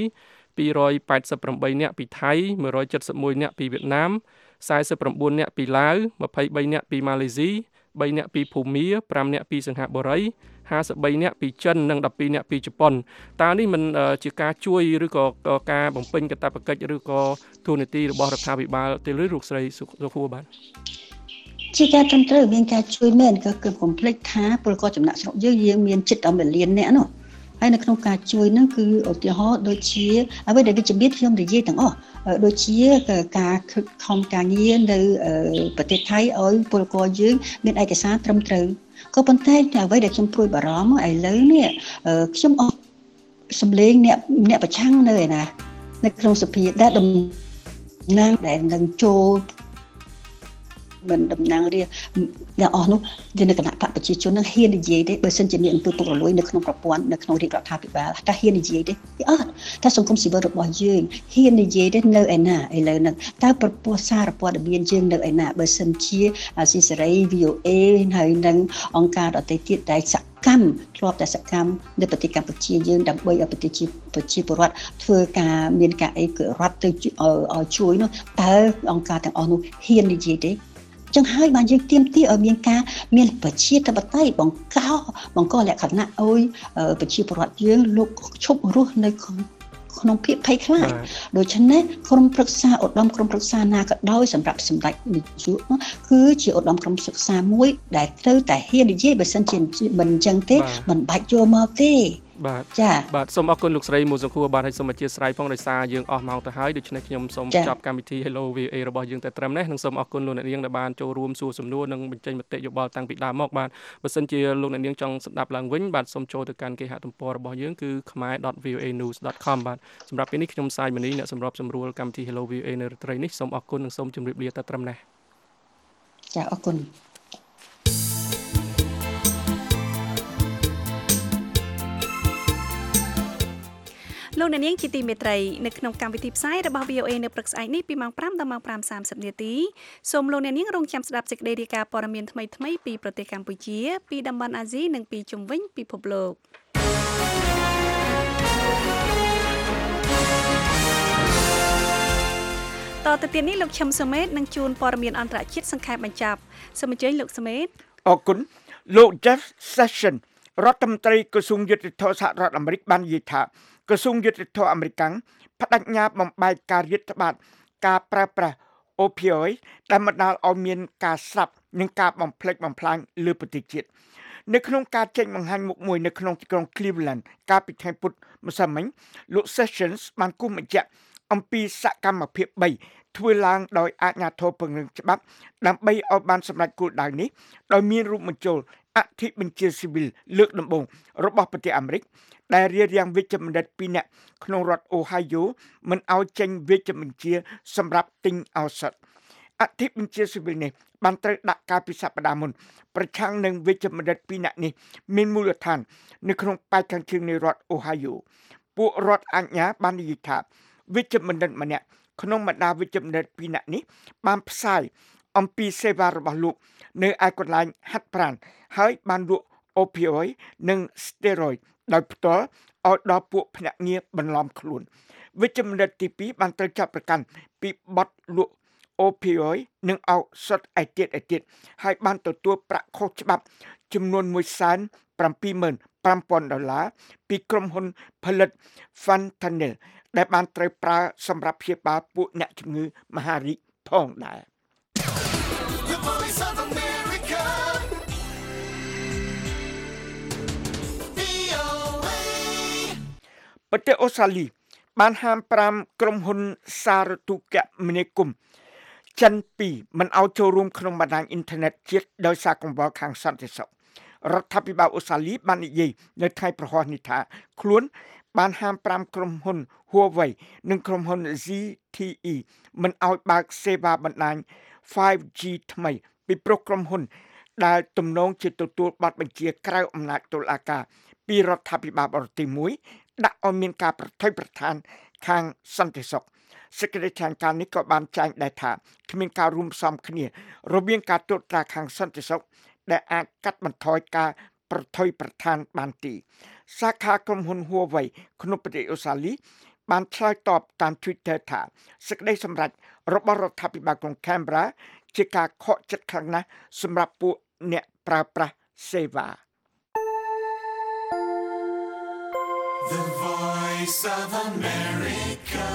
288នាក់ពីថៃ171នាក់ពីវៀតណាម49នាក់ពីឡាវ23នាក់ពីម៉ាឡេស៊ី3នាក់ពីភូមា5នាក់ពីសិង្ហបុរី53នាក់ពីចិននិង12នាក់ពីជប៉ុនតើនេះមិនជាការជួយឬក៏ការបំពេញកាតព្វកិច្ចឬក៏ទូនាទីរបស់រដ្ឋាភិបាលទេឬលោកស្រីសុខួរបាទជាការត្រឹមត្រូវមានការជួយមែនក៏គឺកុំភ្លេចថាពលករចំណាក់ស្រុកយើងមានជិត10 លាននាក់នោះហើយនៅក្នុងការជួយហ្នឹងគឺឧទាហរណ៍ដូចជាអ្វីដែលវិជ្ជមានខ្ញុំនិយាយទាំងអស់ដូចជាការខិតខំការងារនៅប្រទេសថៃឲ្យពលករយើងមានឯកសារត្រឹមត្រូវក៏ប៉ុន្តែអ្វីដែលខ្ញុំព្រួយបារម្ភឥឡូវនេះខ្ញុំអត់សម្លេងអ្នកប្រឆាំងនៅឯណានៅក្នុងសភាដែលតំណាងដែលនឹងចូលមិនតំណាងរាស្ត្រទាំងអស់នោះនៅគណៈបកប្រជាជននឹងហ៊ាននិយាយទេបើសិនជាមានអំពើពុករលួយនៅក្នុងប្រព័ន្ធនៅក្នុងរាជរដ្ឋាភិបាលតែហ៊ាននិយាយទេអត់តែសង្គមស៊ីវិលរបស់យើងហ៊ាននិយាយទេនៅឯណាឥឡូវហ្នឹងតើប្រព័ន្ធសារព័ត៌មានយើងនៅឯណាបើសិនជាអាស៊ីសេរី VOA ហើយនឹងអង្គការដទៃទៀតដែលសកម្មធ្លាប់តែសកម្មនៅប្រទេសកម្ពុជាយើងដើម្បីឲ្យប្រជាពលរដ្ឋធ្វើការមានការអីគឺរដ្ឋទៅឲ្យជួយនោះតើអង្គការទាំងអស់នោះហ៊ាននិយាយទេចឹងហើយបានយើងទាមទារឲ្យមានប្រជាធិបតេយ្យបង្កលក្ខណៈឲ្យប្រជាពលរដ្ឋយើងលោកឈប់រស់នៅក្នុងភាពភ័យខ្លាចដូច្នេះក្រុមប្រឹក្សាឧត្តមក្រុមប្រឹក្សាណាក៏ដោយសម្រាប់សម្ដេចនាយកគឺជាឧត្តមក្រុមប្រឹក្សាមួយដែលត្រូវតែហ៊ាននិយាយបើសិនជាមិនអញ្ចឹងទេមិនបាច់យកមកទេបាទចាបាទសូមអរគុណលោកស្រីមូសុខួរបាទហើយសូមអធិស្ឋានផងដោយសារយើងអស់ម៉ោងទៅហើយដូច្នេះខ្ញុំសូមចប់កម្មវិធី Hello VOA របស់យើងតែត្រឹមនេះនិងសូមអរគុណលោកអ្នកនាងដែលបានចូលរួមសួរសំណួរនិងបញ្ចេញមតិយោបល់តាំងពីដើមមកបាទបើសិនជាលោកអ្នកនាងចង់ស្ដាប់ឡើងវិញបាទសូមចូលទៅកាន់គេហទំព័ររបស់យើងគឺ khmer.voanews.com បាទសម្រាប់ពេលនេះខ្ញុំសាយមនីអ្នកសម្របសម្រួលកម្មវិធី Hello VOA នៅរាត្រីនេះសូមអរគុណនិងសូមជម្រាបលាតែត្រឹមនេះចាអរគុណលោកអ្នកនាងជាទីមេត្រីនៅក្នុងកម្មវិធីផ្សាយរបស់ VOA នៅព្រឹកស្អែកនេះពីម៉ោង 5 ដល់ម៉ោង 5:30 នាទីសូមលោកអ្នកនាងរងចាំស្ដាប់សេចក្តីរាយការណ៍ព័ត៌មានថ្មីៗពីប្រទេសកម្ពុជាពីតំបន់អាស៊ីនិងពីជុំវិញពិភពលោកតទៅទៀតនេះលោកឈឹមសុមេតនឹងជួនព័ត៌មានអន្តរជាតិសង្ខេបបញ្ចប់សូមអញ្ជើញលោកសុមេតអរគុណលោក Jeff Sessions រដ្ឋមន្ត្រីក្រសួងយុទ្ធសាស្ត្រសហរដ្ឋអាមេរិកបាននិយាយថាក្រសួងយុទ្ធសាស្ត្រអាមេរិកបដិញ្ញាបំបែកការរាតត្បាតការប្រើប្រាស់ opioid ដែលបណ្ដាលឲ្យមានការស្លាប់និងការបំផ្លិចបំផ្លាញលើប្រទេសជាតិនៅក្នុងការចេញបង្ហាញមុខមួយនៅក្នុងទីក្រុង Cleveland កាលពីថ្ងៃពុធម្សិលមិញលោក Sessions បានគូសបញ្ជាក់អំពីសកម្មភាព3ធ្វើឡើងដោយអាជ្ញាធរពង្រឹងច្បាប់ដើម្បីឲ្យបានសម្រេចគោលដៅនេះដោយមានរួមបញ្ចូលអធិបញ្ជាស៊ីវិលលើកដំបូងរបស់ប្រទេសអាមេរិកដែលរារាំងវិជ្ជបណ្ឌិត2នាក់ក្នុងរដ្ឋ Ohio មិនឲ្យចេញវិជ្ជបញ្ជាសម្រាប់ទិញឱសថអធិបញ្ជាស៊ីវិលនេះបានត្រូវដាក់ការពិសប្តាហ៍មុនប្រឆាំងនឹងវិជ្ជបណ្ឌិត2នាក់នេះមានមូលដ្ឋាននៅក្នុងប៉ែកខាងជើងនៃរដ្ឋ Ohio ពួករដ្ឋអាជ្ញាបាននិយាយថាវិជ្ជបណ្ឌិតម្នាក់ក្នុងបណ្ដាវិជ្ជបណ្ឌិត2នាក់នេះបានផ្សាយអំពីសេវារបស់លោកនៅឯកន្លែងហាត់ប្រាណហើយបានលក់ opioid និង steroid ដោយផ្ទាល់ឲ្យដល់ពួកភ្នាក់ងារបន្លំខ្លួនវិជ្ជបណ្ឌិតទី2បានត្រូវចាប់ប្រកាន់ពីបទលក់ opioid និងឱសថឯទៀតហើយបានទទួលប្រាក់ខុសច្បាប់ចំនួន$175,000 ពីក្រុមហ៊ុនផលិត Fentanyl ដែលបានត្រូវប្រើសម្រាប់ព្យាបាលពួកអ្នកជំងឺមហារីកផងដែរប្រទេសអូស្ត្រាលីបានហាម5ក្រុមហ៊ុនសារទូគមនាគមន៍ចិន2មិនឲ្យចូលរួមក្នុងបណ្ដាញអ៊ីនធឺណិតជាតិដោយសារកង្វល់ខាងសន្តិសុខរដ្ឋាភិបាលអូស្ត្រាលីបាននិយាយនៅថ្ងៃប្រហ័សនេះថាខ្លួនបានហាម5ក្រុមហ៊ុន Huawei និងក្រុមហ៊ុន ZTE មិនឲ្យបើកសេវាបណ្ដាញ 5G ថ្មីពីព្រោះក្រុមហ៊ុនដែលទំនងជាទទួលប័ណ្ណបញ្ជាក្រៅអំណាចតុលាការពីរដ្ឋាភិបាលបរទេសមួយដាក់ឲ្យមានការប្រថុយប្រថានខាងសន្តិសុខសេចក្តីថ្លែងការណ៍នេះក៏បានចែងដែរថាគ្មានការរួមផ្សំគ្នារវាងការត្រួតត្រាខាងសន្តិសុខដែលអាចកាត់បន្ថយការប្រថុយប្រថានបានទីសាខាក្រុមហ៊ុន Huawei ក្នុងប្រទេសអូស្ត្រាលីបានឆ្លើយតបតាម Twitter ថាសេចក្តីសម្រេចរបស់រដ្ឋាភិបាលក្រុង Canberra ជាការខកចិត្តខ្លាំងណាស់សម្រាប់ពួកអ្នកប្រើប្រាស់សេវា The Voice of America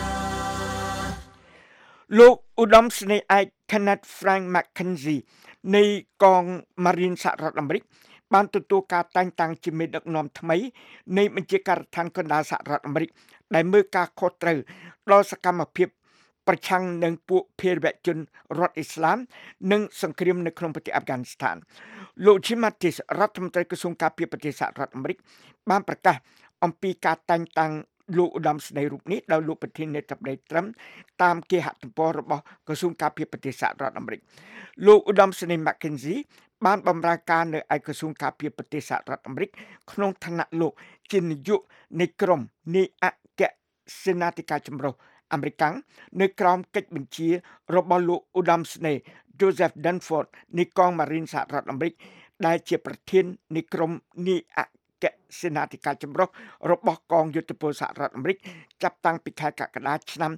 លោកឧត្តមស្នេហ៍ឯក Kenneth Frank McKenzie នៃកង Marine សហរដ្ឋអាមេរិកបានទទួលការតែងតាំងជាមេដឹកនាំថ្មីនៃបញ្ជាការដ្ឋានកណ្ដាលសហរដ្ឋអាមេរិកដែលមើលការខុសត្រូវដល់សកម្មភាពប្រឆាំងនឹងពួកភេរវជនរដ្ឋអ៊ីស្លាមនិងសង្គ្រាមនៅក្នុងប្រទេសអាហ្វហ្គានីស្ថានលោក Jim Mattis រដ្ឋមន្ត្រីក្រសួងការពារប្រទេសសហរដ្ឋអាមេរិកបានប្រកាសអំពីការតែងតាំងលោកឧត្តមស្នេហ៍រូបនេះដោយលោកប្រធានាធិបតីត្រឹមតាមគេហទំព័ររបស់ក្រសួងការពារប្រទេសសហរដ្ឋអាមេរិកលោកឧត្តមស្នេហ៍ McKenzie បានបម្រើការនៅឯក្រសួងការពារប្រទេសសហរដ្ឋអាមេរិកក្នុងឋានៈលោកជានាយកនៃក្រុមនៃអគ្គសេនាធិការចម្រុះអាមេរិកនៅក្រោមកិច្ចបញ្ជារបស់លោកឧត្តមស្នេហ៍ Joseph Dunford នៃកង Marine សហរដ្ឋអាមេរិកដែលជាប្រធាននៃក្រុមនៃអគ្គសេនាធិការចម្រុះរបស់កងយុទ្ធពលសហរដ្ឋអាមេរិកចាប់តាំងពីខែកក្កដាឆ្នាំ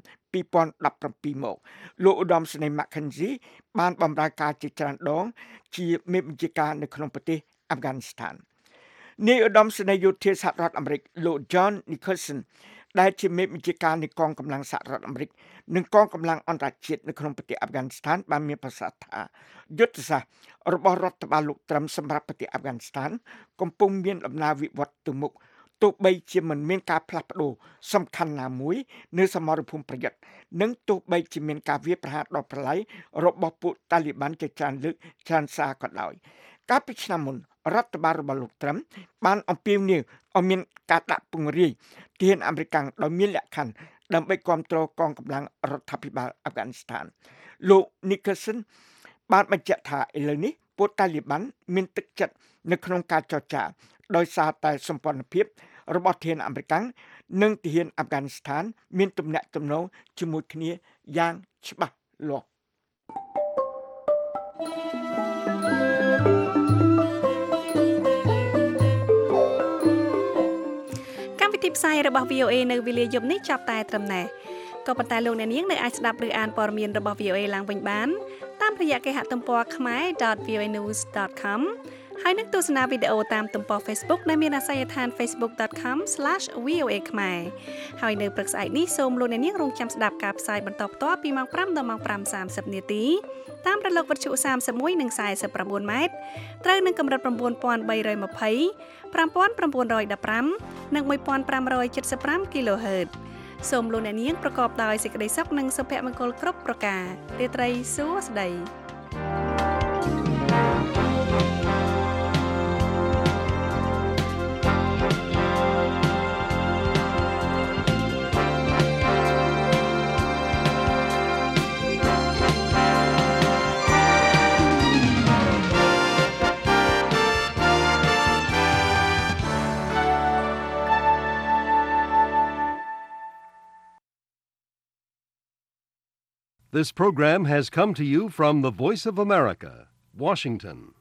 2017មកលោកឧត្តមស្នេហ៍ McKenzie បានបម្រើការជាច្រើនដងជាមេបញ្ជាការនៅក្នុងប្រទេសអាហ្វហ្គានីស្ថាននាយឧត្តមស្នេហ៍យោធាសហរដ្ឋអាមេរិកលោក John Nicholson ដែលជាមេបញ្ជាការនៃកងកម្លាំងសហរដ្ឋអាមេរិកនិងកងកម្លាំងអន្តរជាតិនៅក្នុងប្រទេសអាហ្វហ្គានីស្ថានបានមានប្រសាសន៍ថាយុទ្ធសាស្ត្ររបស់រដ្ឋបាលលោកត្រឹមសម្រាប់ប្រទេសអាហ្វហ្គានីស្ថានកំពុងមានដំណើរវិវត្តទៅមុខទោះបីជាមិនមានការផ្លាស់ប្ដូរសំខាន់ណាមួយនៅសមរភូមិប្រយុទ្ធនិងទោះបីជាមានការវាយប្រហារដល់ប្រឡាយរបស់ពួកតាលីបានជាច្រើនលើកច្រើនសារក៏ដោយកាលពីឆ្នាំមុនរដ្ឋបាលរបស់លោកត្រឹមបានអំពាវនាវឲ្យមានការដាក់ពង្រាយទាហានអាមេរិកដោយមានលក្ខខណ្ឌដើម្បីគ្រប់គ្រងកងកម្លាំងរដ្ឋាភិបាលអាហ្វហ្គានីស្ថានលោក Nicholson បានបញ្ជាក់ថាឥឡូវនេះពួកតាលីបានមានទឹកចិត្តនៅក្នុងការចរចាដោយសារតែសម្ព័ន្ធភាពរបស់ទាហានអាមេរិកនិងទាហានអាហ្វហ្គានីស្ថានមានទំនាក់ទំនងជាមួយគ្នាយ៉ាងច្បាស់លាស់កម្មវិធីផ្សាយរបស់ VOA នៅវេលាយប់នេះចាប់តែត្រឹមណេះក៏ប៉ុន្តែលោកអ្នកនាងនៅអាចស្ដាប់ឬអានព័ត៌មានរបស់ VOA ឡើងវិញបានតាមរយៈគេហទំព័រ khmer.voanews.com ហើយនឹងទស្សនាវីដេអូតាមទំព័រ Facebook ដែលមានអាសយដ្ឋាន facebook.com/voa ខ្មែរហើយនៅព្រឹកស្អែកនេះសូមលោកអ្នកនាងរងចាំស្ដាប់ការផ្សាយបន្តផ្ទាល់ពីម៉ោង 5 ដល់ម៉ោង 5:30 នាទីតាមរលកវិទ្យុ31និង49ម៉ែត្រត្រូវនឹងកម្រិត 9320 5915 និង 1575 kHz សូមលោកអ្នកនាងប្រកបដោយសេចក្តីសុខនិងសុភមង្គលគ្រប់ប្រការរាត្រីសួស្តី This program has come to you from the Voice of America, Washington.